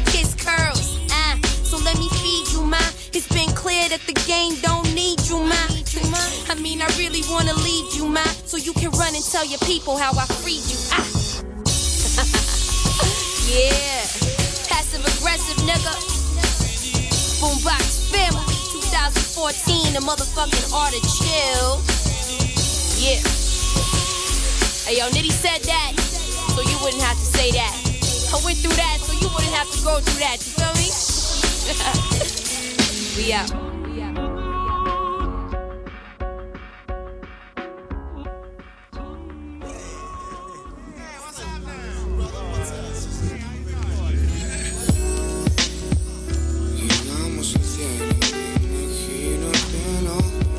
Speaker 21: So let me feed you, ma. It's been clear that the game don't need you, ma. I mean, I really wanna lead you, ma. So you can run and tell your people how I freed you. Yeah. Passive aggressive, nigga. Boombox Family, 2014, the motherfucking art of chill. Yeah. Hey, yo, Nitty said that, so you wouldn't have to say that. I went through that, so you wouldn't have to go through that. You feel me? We out.
Speaker 5: Llegamos al cielo, imagínatelo.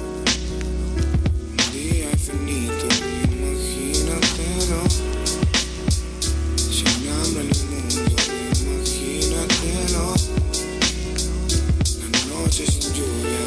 Speaker 5: Un día infinito, imagínatelo. Soñando en el mundo, imagínatelo. Sin lluvia,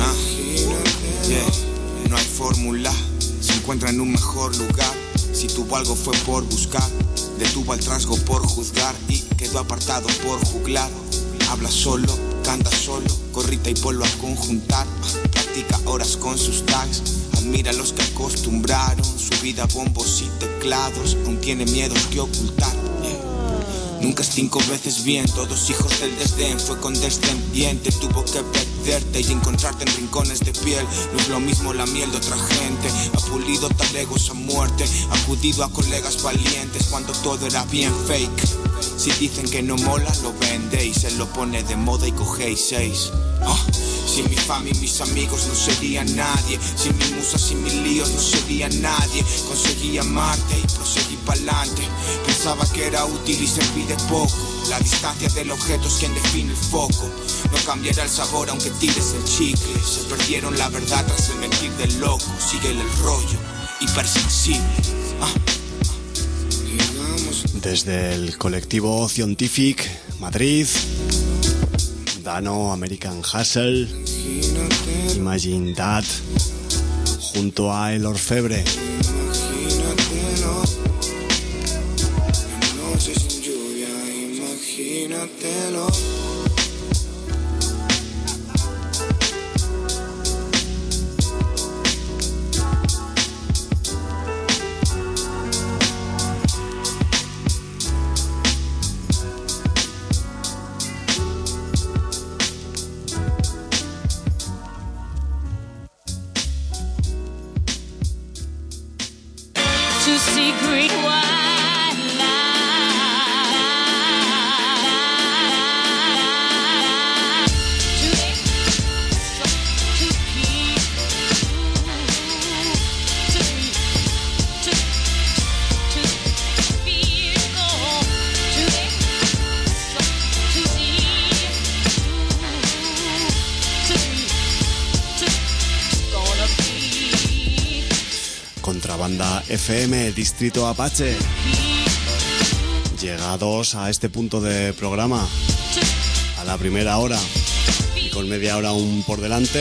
Speaker 22: no hay fórmula, se encuentra en un mejor lugar. Si tuvo algo fue por buscar, detuvo al trasgo por juzgar y quedó apartado por juglar. Habla solo, canta solo, gorrita y polo a conjuntar. Practica horas con sus tags, admira a los que acostumbraron su vida a bombos y teclados. Aún tiene miedos que ocultar. Nunca es 5 veces bien, todos hijos del desdén. Fue condescendiente, tuvo que perderte y encontrarte en rincones de piel. No es lo mismo la miel de otra gente. Ha pulido talegos a muerte, ha acudido a colegas valientes cuando todo era bien fake. Si dicen que no mola, lo vendéis. Se lo pone de moda y cogéis 6. Sin mi fama y mis amigos no sería nadie. Sin mi musa, sin mis líos no sería nadie. Conseguí amarte y proseguí pa'lante. Pensaba que era útil y serví de poco. La distancia del objeto es quien define el foco. No cambiará el sabor aunque tires el chicle. Se perdieron la verdad tras el mentir del loco. Síguele el rollo, hipersensible.
Speaker 1: Desde el colectivo Scientific, Madrid, Dano, American Hustle, Imagine That, junto a El Orfebre.
Speaker 5: noche sin lluvia, imagínatelo.
Speaker 1: Contrabanda FM, Distrito Apache. Llegados a este punto de programa, a la primera hora y con media hora aún por delante,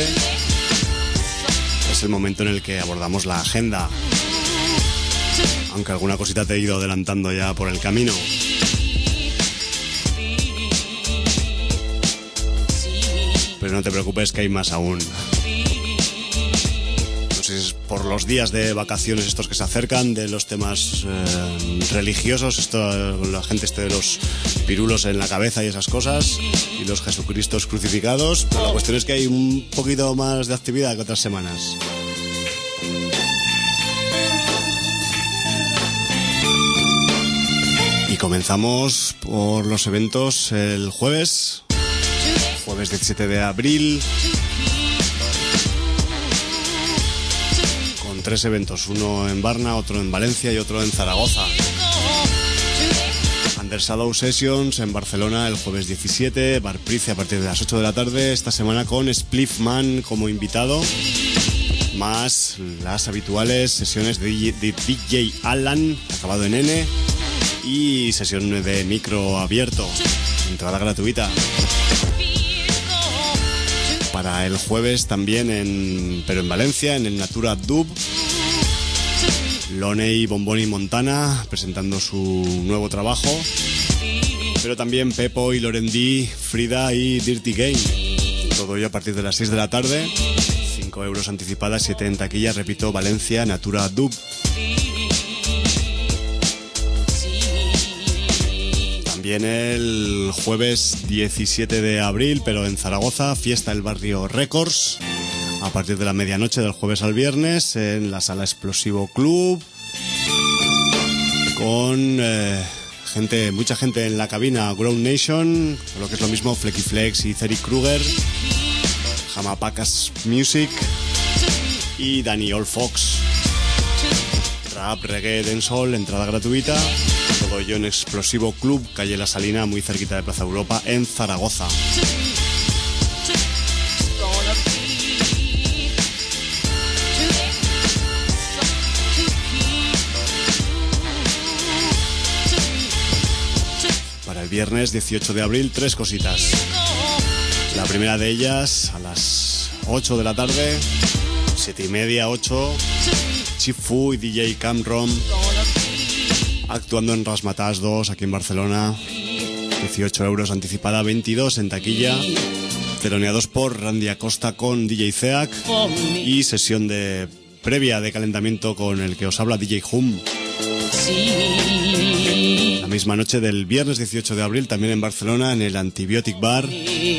Speaker 1: es el momento en el que abordamos la agenda. Aunque alguna cosita te he ido adelantando ya por el camino. Pero no te preocupes que hay más aún. sé si es por los días de vacaciones estos que se acercan, de los temas religiosos, la gente de los pirulos en la cabeza y esas cosas, y los Jesucristos crucificados, pero la cuestión es que hay un poquito más de actividad que otras semanas. Y comenzamos por los eventos el jueves 17 de abril, con 3 eventos, uno en Varna, otro en Valencia y otro en Zaragoza. Under Shadow Sessions en Barcelona el jueves 17, Bar Price a partir de las 8 de la tarde, esta semana con Spliff Man como invitado, más las habituales sesiones de DJ Alan, acabado en N, y sesión de micro abierto, entrada gratuita. Para el jueves también, pero en Valencia, en el Natura Dub, Loney, Bombón y Montana presentando su nuevo trabajo, pero también Pepo y Lorendi, Frida y Dirty Game. Todo ello a partir de las 6 de la tarde, 5 euros anticipadas, 7 en taquilla, repito, Valencia, Natura Dub. También el jueves 17 de abril, pero en Zaragoza, fiesta del barrio Records, a partir de la medianoche del jueves al viernes, en la sala Explosivo Club, con mucha gente en la cabina, Ground Nation, lo que es lo mismo, Flecky Flex y Ceri Kruger, Jamapacas Music y Danny Old Fox. Rap, reggae, dancehall, entrada gratuita. Todo ello en Explosivo Club, calle La Salina, muy cerquita de Plaza Europa, en Zaragoza. Para el viernes 18 de abril, 3 cositas. La primera de ellas, a las 8 de la tarde, 7:30, 8, Chifu y DJ Camrom actuando en Rasmatas 2 aquí en Barcelona, 18 euros anticipada, 22 en taquilla, teloneados por Randy Acosta con DJ Zeak y sesión de previa de calentamiento con el que os habla DJ Hum. La misma noche del viernes 18 de abril también en Barcelona, en el Antibiotic Bar,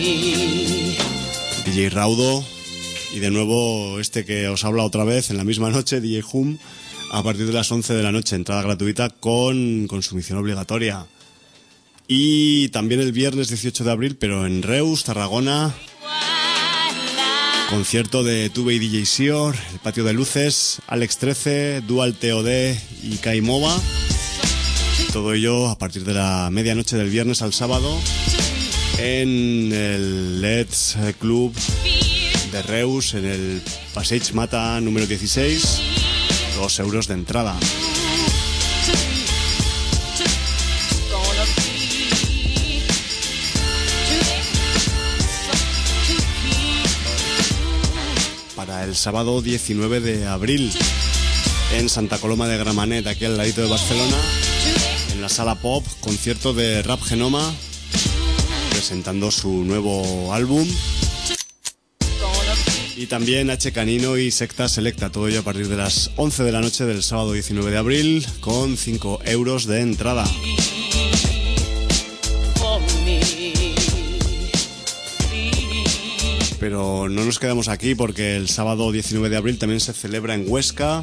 Speaker 1: DJ Raudo y de nuevo este que os habla otra vez en la misma noche, DJ Hum, a partir de las 11 de la noche, entrada gratuita con consumición obligatoria. Y también el viernes 18 de abril, pero en Reus, Tarragona, concierto de Tuve y DJ Sior, el patio de luces, Alex 13, Dual TOD y Kaimova. Todo ello a partir de la medianoche del viernes al sábado en el Let's Club de Reus, en el Passeig Mata número 16. 2 euros de entrada. Para el sábado 19 de abril, en Santa Coloma de Gramenet, aquí al ladito de Barcelona, en la Sala Pop, concierto de Rap Genoma, presentando su nuevo álbum. Y también H. Canino y Secta Selecta, todo ello a partir de las 11 de la noche del sábado 19 de abril, con 5 euros de entrada. Pero no nos quedamos aquí porque el sábado 19 de abril también se celebra en Huesca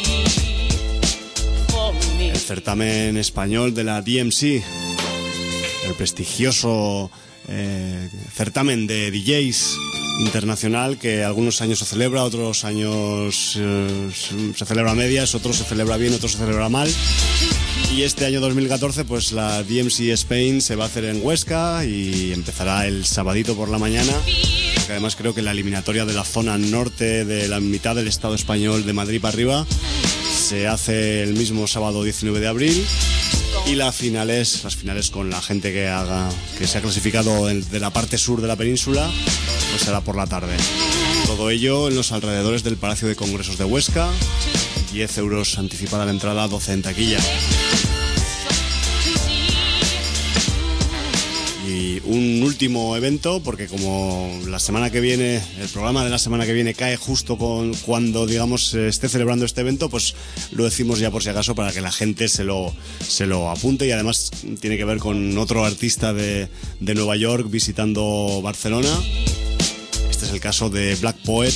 Speaker 1: el certamen español de la DMC, el prestigioso certamen de DJs internacional que algunos años se celebra, otros años se celebra a medias, otros se celebra bien, otros se celebra mal. Y este año 2014 pues la DMC Spain se va a hacer en Huesca y empezará el sabadito por la mañana, porque además creo que la eliminatoria de la zona norte de la mitad del estado español de Madrid para arriba se hace el mismo sábado 19 de abril. Y las finales con la gente que se ha clasificado de la parte sur de la península, pues será por la tarde. Todo ello en los alrededores del Palacio de Congresos de Huesca, 10 euros anticipada la entrada, 12 en taquilla. Y un último evento, porque como la semana que viene, el programa de la semana que viene cae justo cuando, digamos, esté celebrando este evento, pues lo decimos ya por si acaso para que la gente se lo apunte, y además tiene que ver con otro artista de Nueva York visitando Barcelona. Este es el caso de Black Poet,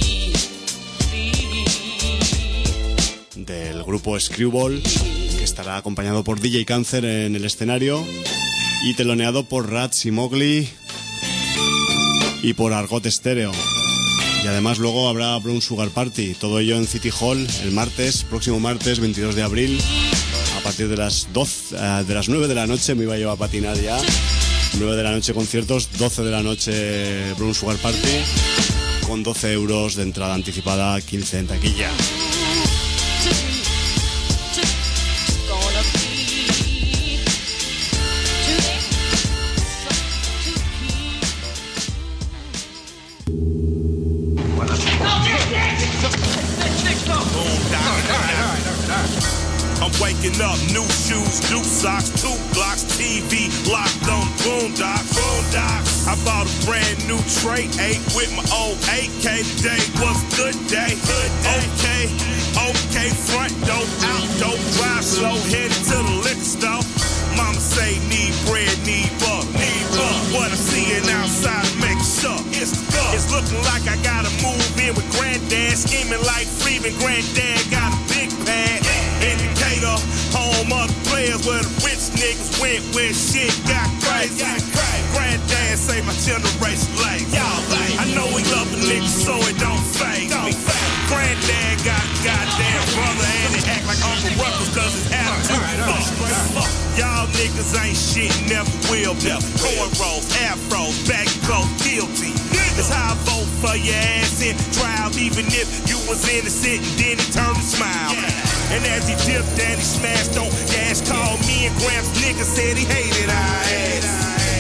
Speaker 1: del grupo Screwball, que estará acompañado por DJ Cáncer en el escenario y teloneado por Rats y Mowgli y por Argot Stereo. Y además luego habrá Brown Sugar Party, todo ello en City Hall el próximo martes 22 de abril, a partir de las 9 de la noche. Me iba yo a patinar ya. 9 de la noche conciertos, 12 de la noche Brown Sugar Party, con 12 euros de entrada anticipada, 15 en taquilla.
Speaker 18: I'm waking up, new shoes, new socks, 2 blocks, TV locked on boondocks. I bought a brand new tray 8 with my old AK. Today was a good day. Okay, front door, out door, drive slow, headed to the liquor store. Mama say need bread, need buck. What I'm seeing outside, make sure it's looking like I gotta move in with granddad, scheming like Freeman. Granddad got a big pad. Indicator, home of the players where the rich niggas went when shit got crazy. Granddad say my generation late. I know we love the niggas so it don't fade me. Granddad got a goddamn brother and they act like Uncle Ruckus cause his attitude fuck. Y'all niggas ain't shit, never will be. Cornrows, afros, baggy clothes, guilty. That's how I vote for your ass in trial, even if you was innocent and then he turned and smiled. And as he dipped and he smashed on gas, called me and Gramps nigga, said he hated our ass.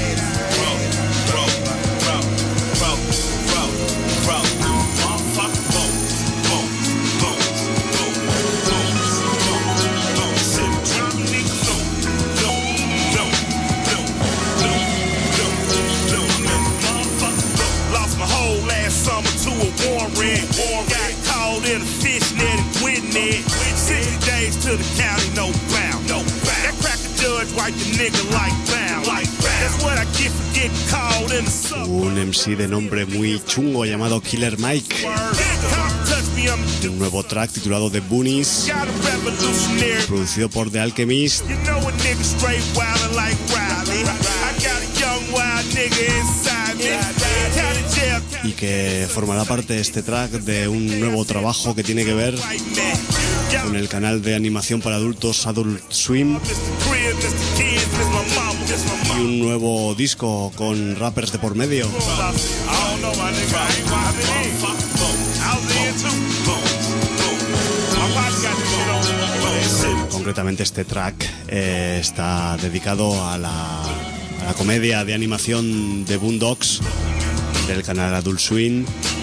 Speaker 18: Summer to a warrant. Got called in a fishnet and Gwynedd. 60 days to the county, no bound. That cracker judge wiped the nigga like bound. That's what I get for getting called in the sub.
Speaker 1: Un MC de nombre muy chungo llamado Killer Mike. Un nuevo track titulado The Boonies, producido por The Alchemist, y que formará parte este track de un nuevo trabajo que tiene que ver con el canal de animación para adultos Adult Swim, y un nuevo disco con rappers de por medio. Concretamente este track está dedicado a la comedia de animación de Boondocks del canal Adult Swim,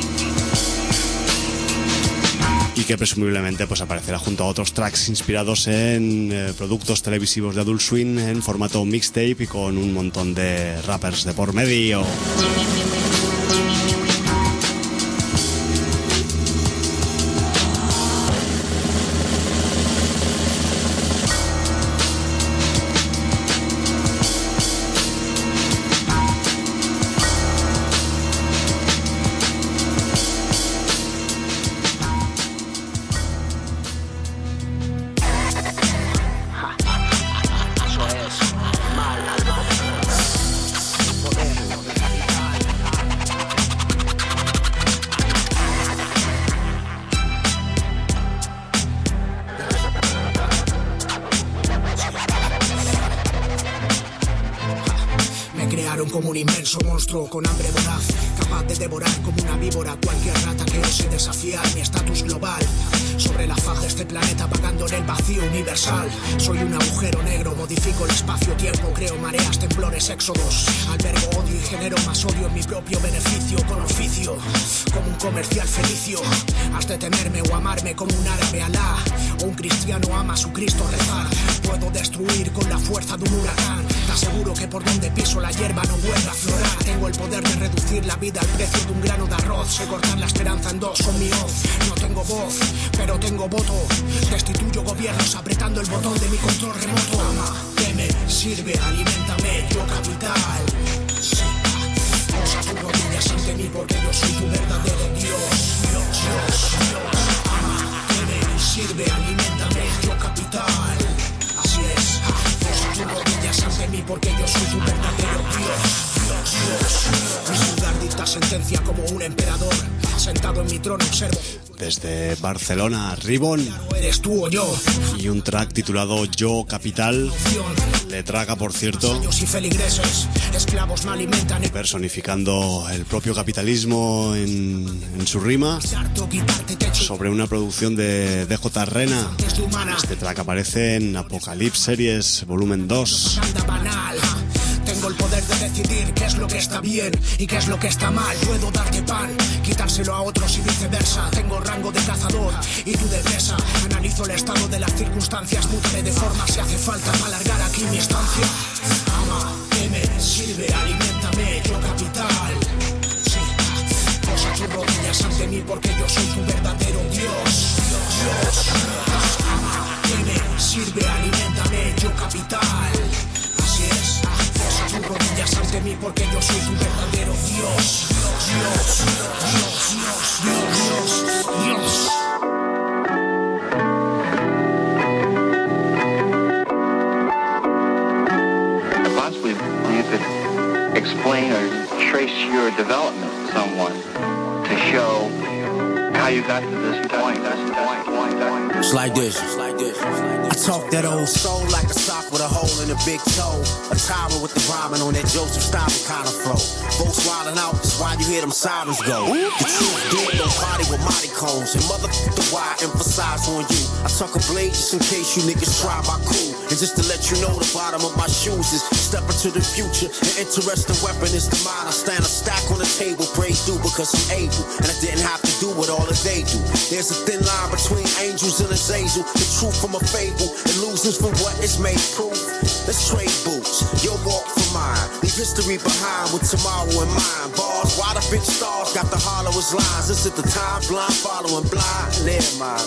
Speaker 1: y que presumiblemente pues aparecerá junto a otros tracks inspirados en productos televisivos de Adult Swim en formato mixtape y con un montón de rappers de por medio.
Speaker 4: Como un inmenso monstruo con hambre voraz, capaz de devorar como una víbora cualquier rata que ose desafiar mi estatus global. Sobre la faz de este planeta vagando en el vacío universal. Soy un agujero negro, modifico el espacio-tiempo, creo mareas, temblores, éxodos. Albergo odio y genero más odio en mi propio beneficio, con oficio, como un comercial felicio. Has de temerme o amarme como un árabe Alá, o un cristiano ama a su Cristo rezar. Puedo destruir con la fuerza de un huracán. Te aseguro que por donde piso la hierba no vuelve a florar. Tengo el poder de reducir la vida al precio de un grano de arroz. Sé cortar la esperanza en dos con mi hoz. No tengo voz, pero tengo voto. Destituyo gobiernos apretando el botón de mi control remoto. Ama, que me sirve, aliméntame, yo capital. Sí. Posa tus rodillas ante mí porque yo soy tu verdadero Dios. Ama, que me sirve, aliméntame, yo capital. Así es. Posa tus rodillas ante mí porque yo soy tu verdadero Dios. Mi lugar dicta sentencia como un emperador. Sentado en mi trono observo.
Speaker 1: Desde Barcelona, Ribbon.
Speaker 4: ¿Eres tú o yo?
Speaker 1: Y un track titulado Yo Capital. Letraca, por cierto.
Speaker 4: Esclavos me alimentan.
Speaker 1: Personificando el propio capitalismo en su rima. Sobre una producción de DJ Rena. Este track aparece en Apocalypse Series Volumen 2.
Speaker 4: Tengo el poder de decidir qué es lo que está bien y qué es lo que está mal. Puedo darte pan, quitárselo a otros y viceversa. Tengo rango de cazador y tú de presa. Analizo el estado de las circunstancias, mutaré de forma si hace falta para alargar aquí mi estancia. Ama, que me sirve, aliméntame, yo capital. Sí, posa tus rodillas ante mí porque yo soy tu verdadero Dios. Ama, que me sirve, aliméntame, yo capital. Así es. Tus rodillas ante mí porque yo soy tu verdadero Dios. Dios.
Speaker 6: Possibly you could explain or trace your development to someone to show how you got to this point.
Speaker 23: It's like this. I talk that old soul like a sock with a hole in a big toe. A tower with the rhyming on that Joseph Stalin kind of flow. Folks wildin' out, that's why you hear them sirens go. The truth dead, no body with mighty cones. And motherfucker, why I emphasize on you. I tuck a blade just in case you niggas try my cool. And just to let you know the bottom of my shoes is step into the future. An interesting weapon is the mind. I stand a stack on the table, praise due because I'm able. And I didn't have to do what all that they do. There's a thin line between angels and Azazel. The truth from a fable, illusions for what is made proof. Let's trade boots, your walk for mine. Leave history behind with tomorrow in mind. Bars, why the big stars got the hollowest lines. This is the time, blind following blind. Never mind.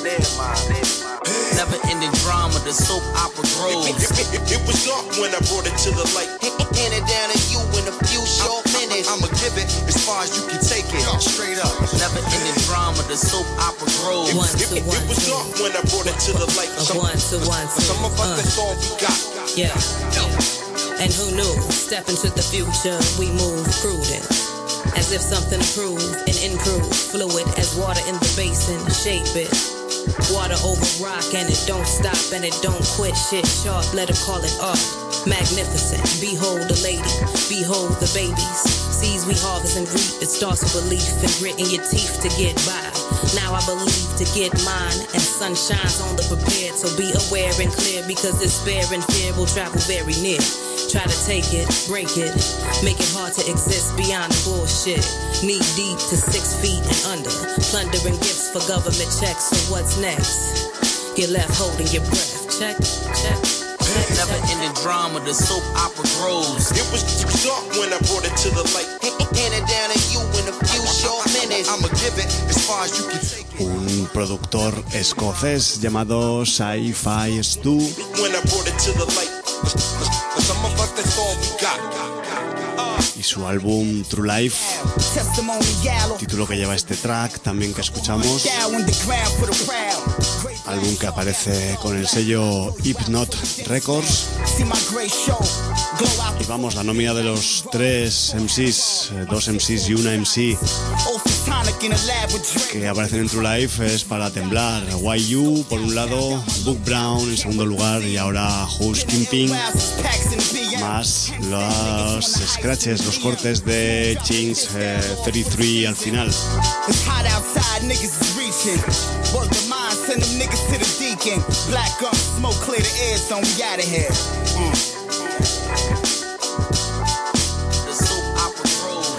Speaker 24: Never ending drama, the soap opera grows.
Speaker 18: It was dark when I brought it to the light.
Speaker 23: Hand it down to you in a few short minutes.
Speaker 18: I'ma give it as far as you can take it. Straight up.
Speaker 24: Never ending drama, the soap opera grows.
Speaker 18: It was dark when I brought it to the light. Some of us that's all we got.
Speaker 25: Yeah. And who knew? Step into the future, we move prudent. As if something improved and improved. Fluid as water in the basin, shape it. Water over rock and it don't stop and it don't quit. Shit sharp, let her call it art. Magnificent, behold the lady, behold the babies. Seeds we harvest and reap, it starts with belief and grit in your teeth to get by. Now I believe to get mine, and sun shines on the prepared. So be aware and clear, because despair and fear will travel very near. Try to take it, break it, make it hard to exist beyond the bullshit. Knee deep to 6 feet and under, plundering gifts for government checks. So what's next? You're left holding your breath. Check.
Speaker 24: Never ending drama, the soap opera grows.
Speaker 18: It was dark when I brought it to the light.
Speaker 23: Hand it down to you in a few short minutes.
Speaker 18: I'ma give it as far as you can take it.
Speaker 1: Un productor escocés llamado Sci-Fi Stu.
Speaker 18: When I brought it to the light. Some of us that's all we got.
Speaker 1: Y su álbum True Life, título que lleva este track también que escuchamos, álbum que aparece con el sello Hypnot Records. Y vamos, la nómina de los 3 MCs, 2 MCs y una MC que aparecen en True Life es para temblar. YU por un lado, Book Brown en segundo lugar y ahora Who's Kimping, más los scratches cortes de Jinx 33 al final.
Speaker 7: It's hot outside, niggas is reaching. Work the mind, send them niggas to the deacon. Black up, smoke, clear the air, son, we out of here.
Speaker 24: The soap opera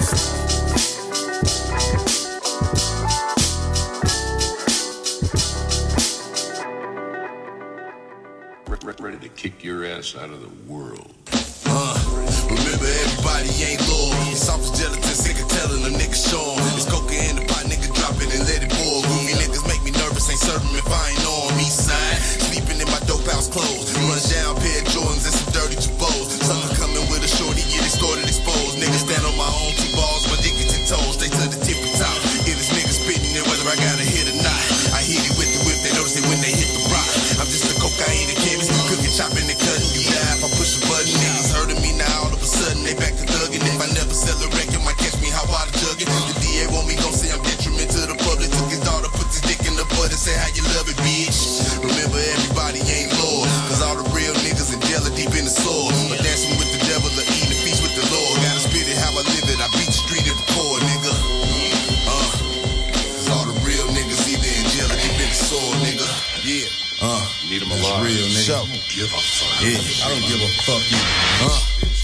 Speaker 8: rose. Ready to kick your ass out of the world.
Speaker 18: Remember, everybody ain't loyal. Soft as gelatin, sick of telling them niggas show 'em. It's coca in the pot, nigga, drop it and let it boil. Goofy niggas make me nervous, ain't serving if I ain't on me side. Sleeping in my dope house clothes. Runs down, pair of Jordans and some dirty Jabos. Sucker coming with a shorty, get extorted, exposed. Niggas stand on my own two balls, my dick is 10 toes, straight to the tippy top. Hear this nigga spitting it, whether I got a hit or not. I hit it with the whip, they notice it when they hit the rock. I'm just a cocaine and chemist, cooking, chopping, and cutting. You die if I push a button. Niggas hurting me now, all of a sudden they back to thugging. If I never sell a record, might catch me how I jug it. The DA want me gon' say I'm detriment to the public. Took his daughter, put his dick in the butt and say how you love it, bitch. Remember, everybody ain't loyal, cause all the real niggas in jail are deep in the soil. But dancing with the devil or eating a feast with the Lord. Gotta spit it how I live it, I beat the street at the core, nigga. Cause all the real niggas either in jail or deep in the soil, nigga. Yeah.
Speaker 8: Need them alive.
Speaker 18: Real nigga.
Speaker 8: So, give a fuck.
Speaker 18: Yeah, I don't give a fuck either.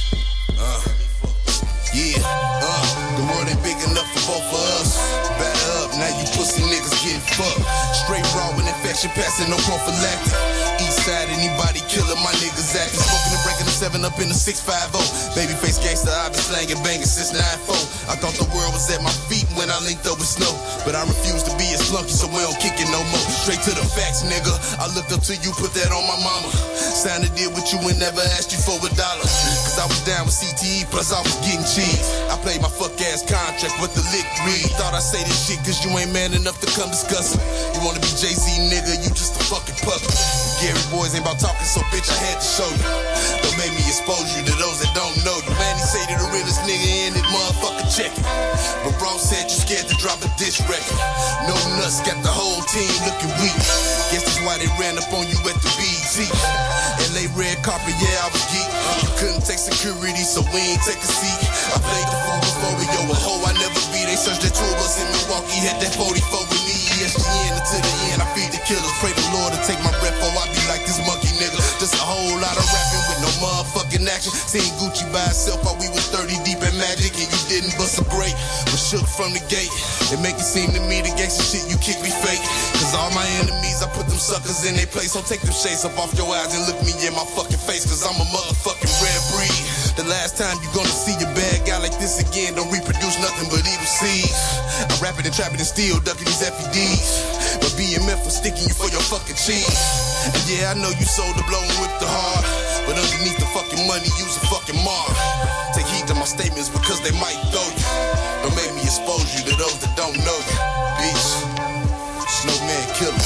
Speaker 18: Yeah, the world ain't big enough for both of us. Batter up, now you pussy niggas getting fucked. Straight raw with infection, passing no prophylactic. East side, anybody killing my niggas acting. Smoking and breaking the 7 up in the 650. Babyface gangster, I've been slanging, banging since 9-4. I thought the world was at my feet when I linked up with Snow. But I refuse to be a slunky, so we don't kick it no more. Straight to the facts, nigga. I looked up to you, put that on my mama. Signed a deal with you and never asked you for $1. Cause I was down with CTE, plus I was getting cheese. I played my fuck ass contract with the lick read. Thought I say this shit cause you ain't man enough to come discuss it. You wanna be Jay-Z, nigga, you just a fucking puppet. Gary boys ain't about talking, so bitch, I had to show you. Don't make me expose you to those that don't know you. Man, he say that the realest nigga in it, motherfucker, check it. But Ross said you scared to drop a diss record. No nuts, got the whole team looking weak. Guess that's why they ran up on you at the BET. LA red carpet, yeah, I was geek. Couldn't take security, so we ain't take a seat. I played the fool before we a hoe I never be. They searched that tour bus in Milwaukee, had that 44 with me. ESPN until the end, I feed the killers. Pray the Lord to take my breath, or I be like this monkey nigga. Just a whole lot of rapping with no motherfucking action. Seen Gucci by itself while we was 30 deep in magic, and you didn't bust a break. Was shook from the gate. It make it seem to me the gangsta shit you kick me fake. Cause all my enemies, I put them suckers in their place. So take them shades up off your eyes and look me in my fucking face. Cause I'm a motherfucking rare breed. The last time you gonna see a bad guy like this again, don't reproduce nothing but evil seeds. I'm rapping and trapping and still ducking these FEDs. But BMF was sticking you for your fucking cheese. And yeah, I know you sold the blow and whipped the hard. But underneath the fucking money, use a fucking mark. Take heed to my statements because they might throw you. Don't make me expose you to those that don't know you. Bitch, Snowman killer.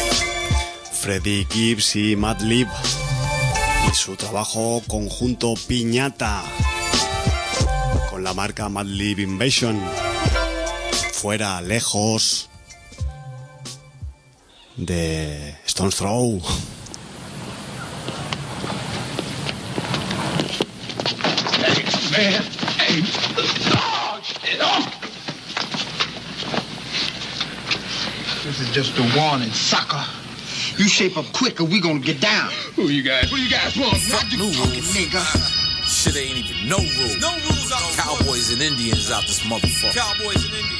Speaker 1: Freddie Gibbs y Madlib y su trabajo conjunto Piñata con la marca Madlib Invasion. Fuera, lejos de Stone's Throw.
Speaker 15: Hey, man. Hey. Oh, shit. Oh.
Speaker 9: This is just a warning, sucker. You shape up quick or we gonna get down.
Speaker 15: Who you guys want?
Speaker 9: Fuck new rules, nigga.
Speaker 10: Shit ain't even no rules.
Speaker 24: No rules out.
Speaker 10: Cowboys and Indians out this motherfucker.
Speaker 24: Cowboys and Indians.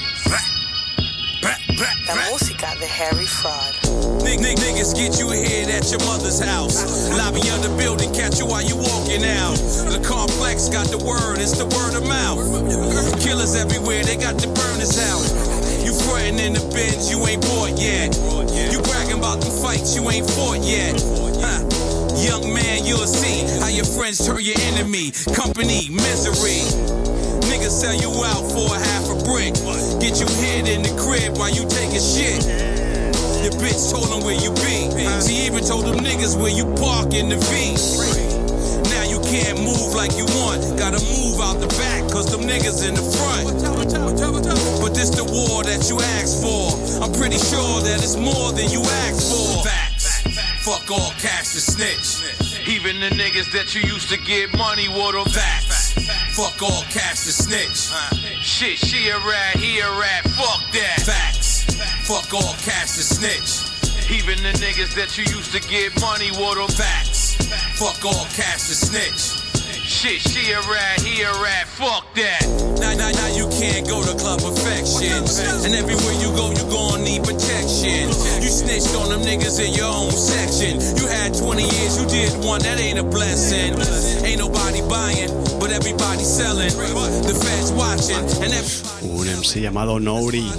Speaker 12: La música de Harry Fraud.
Speaker 24: Niggas get you hid at your mother's house. Lobby of the building, catch you while you walking out. The complex got the word, it's the word of mouth. Killers everywhere, they got the burners out. You frontin' in the bins, you ain't bought yet. You bragging about them fights, you ain't fought yet. Young man, you'll see how your friends turn your enemy. Company, misery. Niggas sell you out for half a brick. Get you hid in the crib while you take a shit. Your bitch told them where you be. She even told them niggas where you park in the V. Now you can't move like you want. Gotta move out the back cause them niggas in the front. But this the war that you asked for. I'm pretty sure that it's more than you asked for. Facts. Fuck all cash to snitch. Even the niggas that you used to give money with them. Facts. Fuck all cast and snitch. Shit, she a rat, he a rat, fuck that. Facts. Fuck all cast and snitch. Even the niggas that you used to get money with them. Facts. Fuck all cast and snitch. Shit, she a rat, he a rat, fuck that. Now you can't go to Club Perfection. And everywhere you go, you gon' need protection. You snitched on them niggas in your own section. You had 20 years, you did one, that ain't a blessing. Ain't nobody buying, but everybody selling. The feds watching, and
Speaker 1: un MC llamado Nori,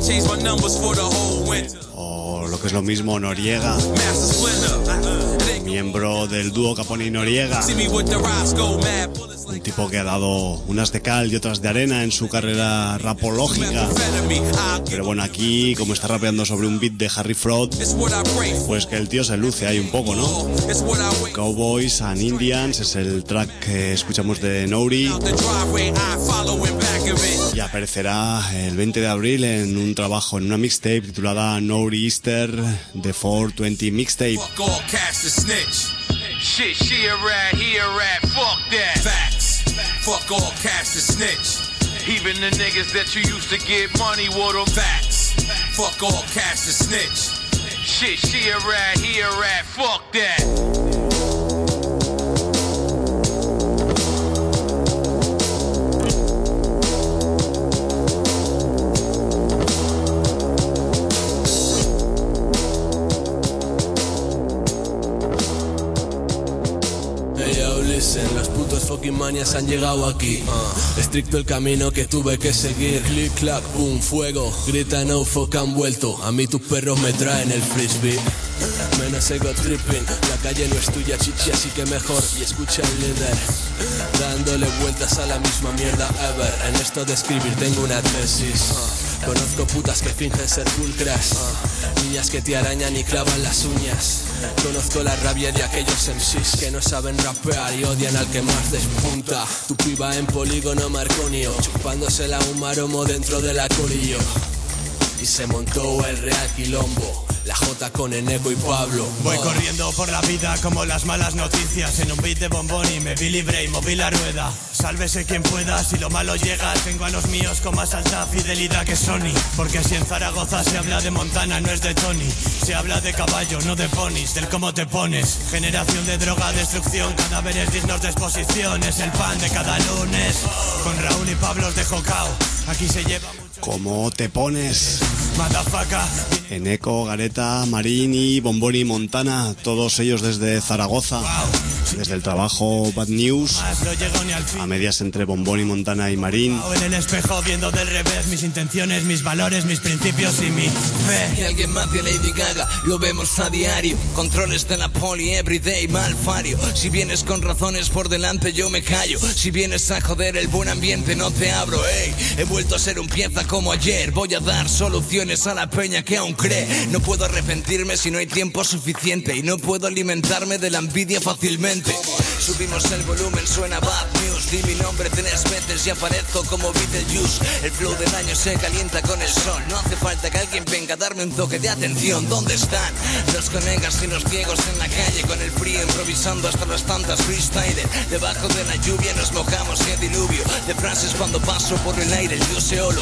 Speaker 1: o lo que es lo mismo Noriega, miembro del dúo Capone y Noriega, un tipo que ha dado unas de cal y otras de arena en su carrera rapológica. Pero bueno, aquí como está rapeando sobre un beat de Harry Fraud, pues que el tío se luce ahí un poco, ¿no? Cowboys and Indians es el track que escuchamos de Nori y aparecerá el 20 de abril en un trabajo, en una mixtape titulada Nori Easter, The 420 Mixtape.
Speaker 24: Shit, she a rat, he a rat, fuck that. Facts. Fuck all cast and snitch. Even the niggas that you used to get money with them. Facts. Fuck all cast and snitch. Shit, she a rat, he a rat, fuck that.
Speaker 3: Los putos fucking manias han llegado aquí. Estricto el camino que tuve que seguir. Click, clack, boom, fuego. Grita no fuck, han vuelto. A mí tus perros me traen el frisbee. Menos ego tripping. La calle no es tuya, chichi, así que mejor. Y escucha el líder dándole vueltas a la misma mierda ever. En esto de escribir tengo una tesis. Conozco putas que fingen ser pulcras, niñas que te arañan y clavan las uñas. Conozco la rabia de aquellos MCs que no saben rapear y odian al que más despunta. Tu piba en polígono Marconio, chupándosela un maromo dentro del corillo. Y se montó el real quilombo, la J con Eneco y Pablo.
Speaker 11: Voy corriendo por la vida como las malas noticias. En un beat de bombón y me vi libre y moví la rueda. Sálvese quien pueda, si lo malo llega. Tengo a los míos con más alta fidelidad que Sony. Porque si en Zaragoza se habla de Montana, no es de Tony. Se habla de caballo, no de ponis, del cómo te pones. Generación de droga, destrucción, cadáveres dignos de exposición. Es el pan de cada lunes. Con Raúl y Pablos de Jocao, aquí se lleva mucho.
Speaker 1: ¿Cómo te pones?
Speaker 11: Madafaca.
Speaker 1: Eneco, Gareta, Marini, Bomboni, Montana, todos ellos desde Zaragoza. Desde el trabajo Bad News, a medias entre Bomboni, Montana y Marín.
Speaker 11: En el espejo viendo del revés mis intenciones, mis valores, mis principios y mi fe.
Speaker 13: Que alguien mate a Lady Gaga, lo vemos a diario. Controles de la poli, everyday, malfario. Si vienes con razones por delante yo me callo. Si vienes a joder el buen ambiente no te abro, ey. He vuelto a ser un pieza como ayer. Voy a dar soluciones a la peña que aún cree. No puedo arrepentirme si no hay tiempo suficiente. Y no puedo alimentarme de la envidia fácilmente. Subimos el volumen, suena Bad News. Di mi nombre 3 veces y aparezco como Beetlejuice. El flow del año se calienta con el sol. No hace falta que alguien venga a darme un toque de atención. ¿Dónde están los conegas y los ciegos en la calle? Con el frío improvisando hasta las tantas freestyler. Debajo de la lluvia nos mojamos y el diluvio de frases cuando paso por el aire. Yo sé olo.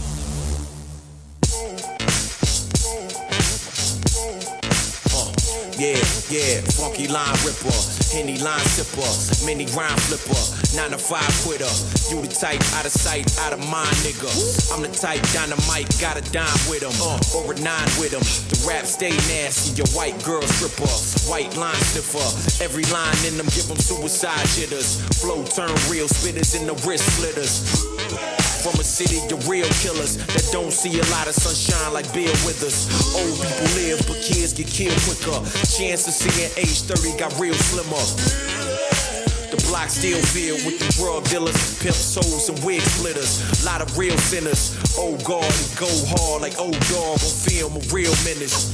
Speaker 23: Yeah, funky line ripper, Henny line sipper, mini rhyme flipper, 9 to 5 quitter. You the type, out of sight, out of mind, nigga. I'm the type, dynamite, gotta dime with him, or a 9 with him. The rap stay nasty, your white girl stripper, white line sniffer. Every line in them give them suicide jitters. Flow turn real spitters in the wrist splitters. From a city of real killers that don't see a lot of sunshine like Bill Withers. Old people live, but kids get killed quicker. Chance of seeing age 30 got real slimmer. The block still filled with the drug dealers, pimp souls and wig splitters. Lot of real sinners. Oh God, he go hard like old dog on film, a real menace.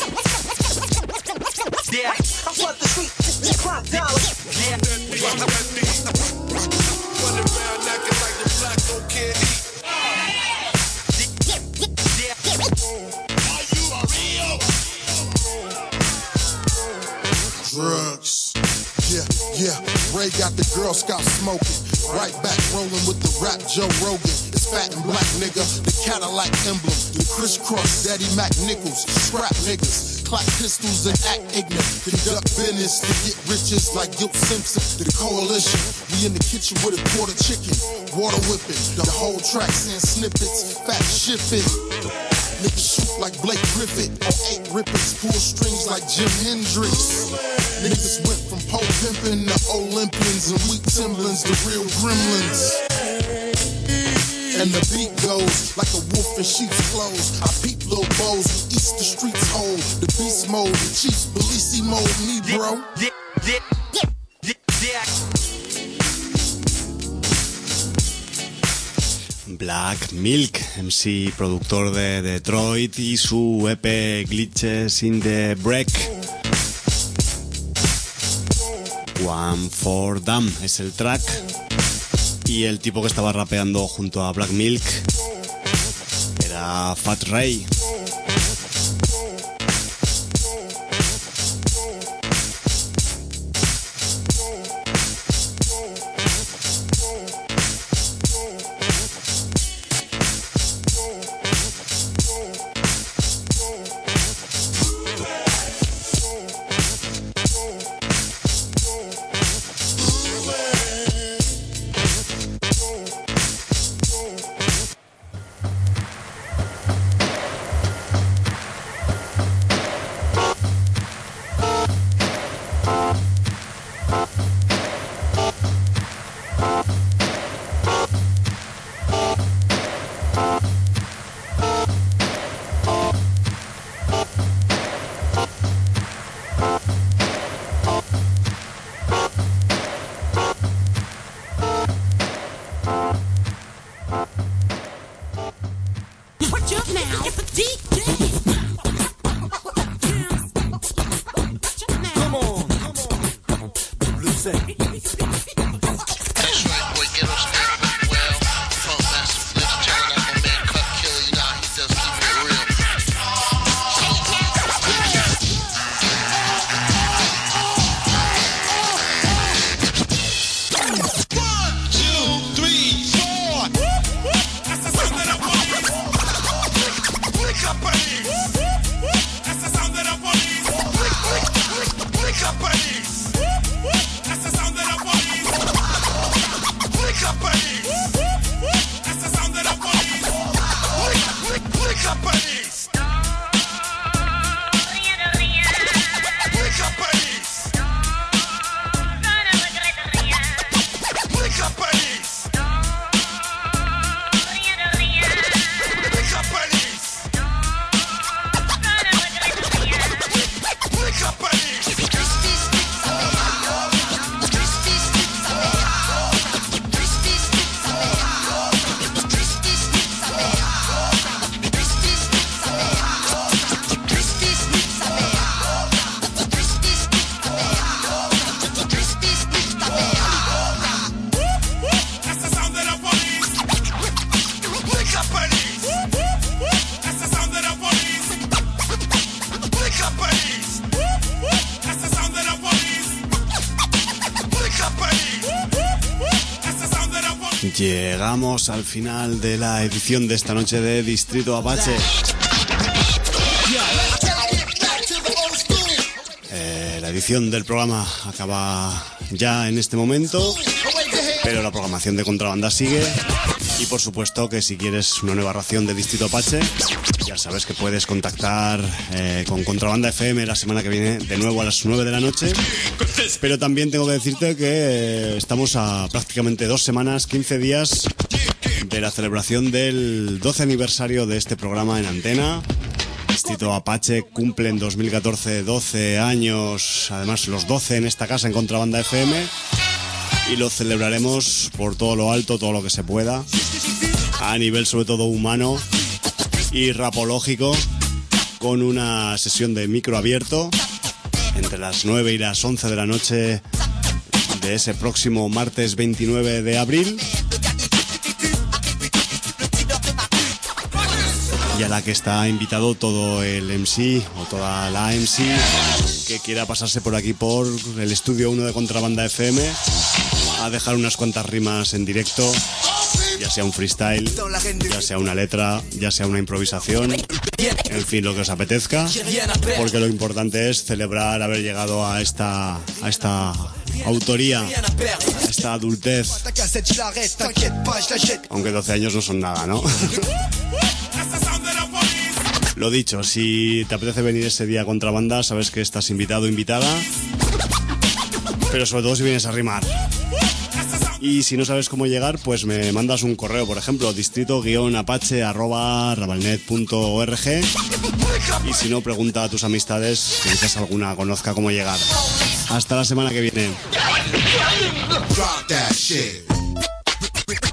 Speaker 13: Yeah, I want the sweet $5. Yeah,
Speaker 18: running around acting like the black don't care eat. Are you a real?
Speaker 2: Drugs. Yeah, Ray got the Girl Scout smoking. Right back rolling with the rap Joe Rogan. It's fat and black nigga, the Cadillac emblem. The crisscross Daddy Mac Nichols, scrap niggas. Clap pistols and act ignorant. Conduct business to get riches like Gil Simpson. To the coalition, we in the kitchen with a quarter chicken. Water whipping, the whole track saying snippets. Fat shipping. Niggas shoot like Blake Griffin. On 8 rippers, pull strings like Jim Hendrix. Niggas went from pole pimping to Olympians and weak Timberlands to real gremlins. And the beat goes like a wolf in sheep's clothes. I peep little bows, eats the streets whole. The beast mode, the Chiefs, Bellissimo me, bro.
Speaker 1: Black Milk, MC productor de Detroit y su EP Glitches in the Break. One for Them es el track. Y el tipo que estaba rapeando junto a Black Milk era Fat Ray. Llegamos al final de la edición de esta noche de Distrito Apache. La edición del programa acaba ya en este momento, pero la programación de Contrabanda sigue. Y por supuesto que si quieres una nueva ración de Distrito Apache, ya sabes que puedes contactar con Contrabanda FM la semana que viene de nuevo a las 9 de la noche. Pero también tengo que decirte que estamos a prácticamente 2 semanas, 15 días de la celebración del 12 aniversario de este programa en antena. Distrito Apache cumple en 2014 12 años, además los 12 en esta casa en Contrabanda FM, y lo celebraremos por todo lo alto, todo lo que se pueda, a nivel sobre todo humano y rapológico, con una sesión de micro abierto entre las 9 y las 11 de la noche de ese próximo martes 29 de abril. y a la que está invitado todo el MC o toda la MC que quiera pasarse por aquí por el estudio 1 de Contrabanda FM a dejar unas cuantas rimas en directo, ya sea un freestyle, ya sea una letra, ya sea una improvisación, en fin, lo que os apetezca, porque lo importante es celebrar haber llegado a esta autoría, a esta adultez, aunque 12 años no son nada, ¿no? Lo dicho, si te apetece venir ese día a Contrabanda, sabes que estás invitado o invitada, pero sobre todo si vienes a rimar. Y si no sabes cómo llegar, pues me mandas un correo, por ejemplo, distrito-apache@rabalnet.org, y si no, pregunta a tus amistades, que quizás alguna conozca cómo llegar. Hasta la semana que viene.
Speaker 2: Drop that shit.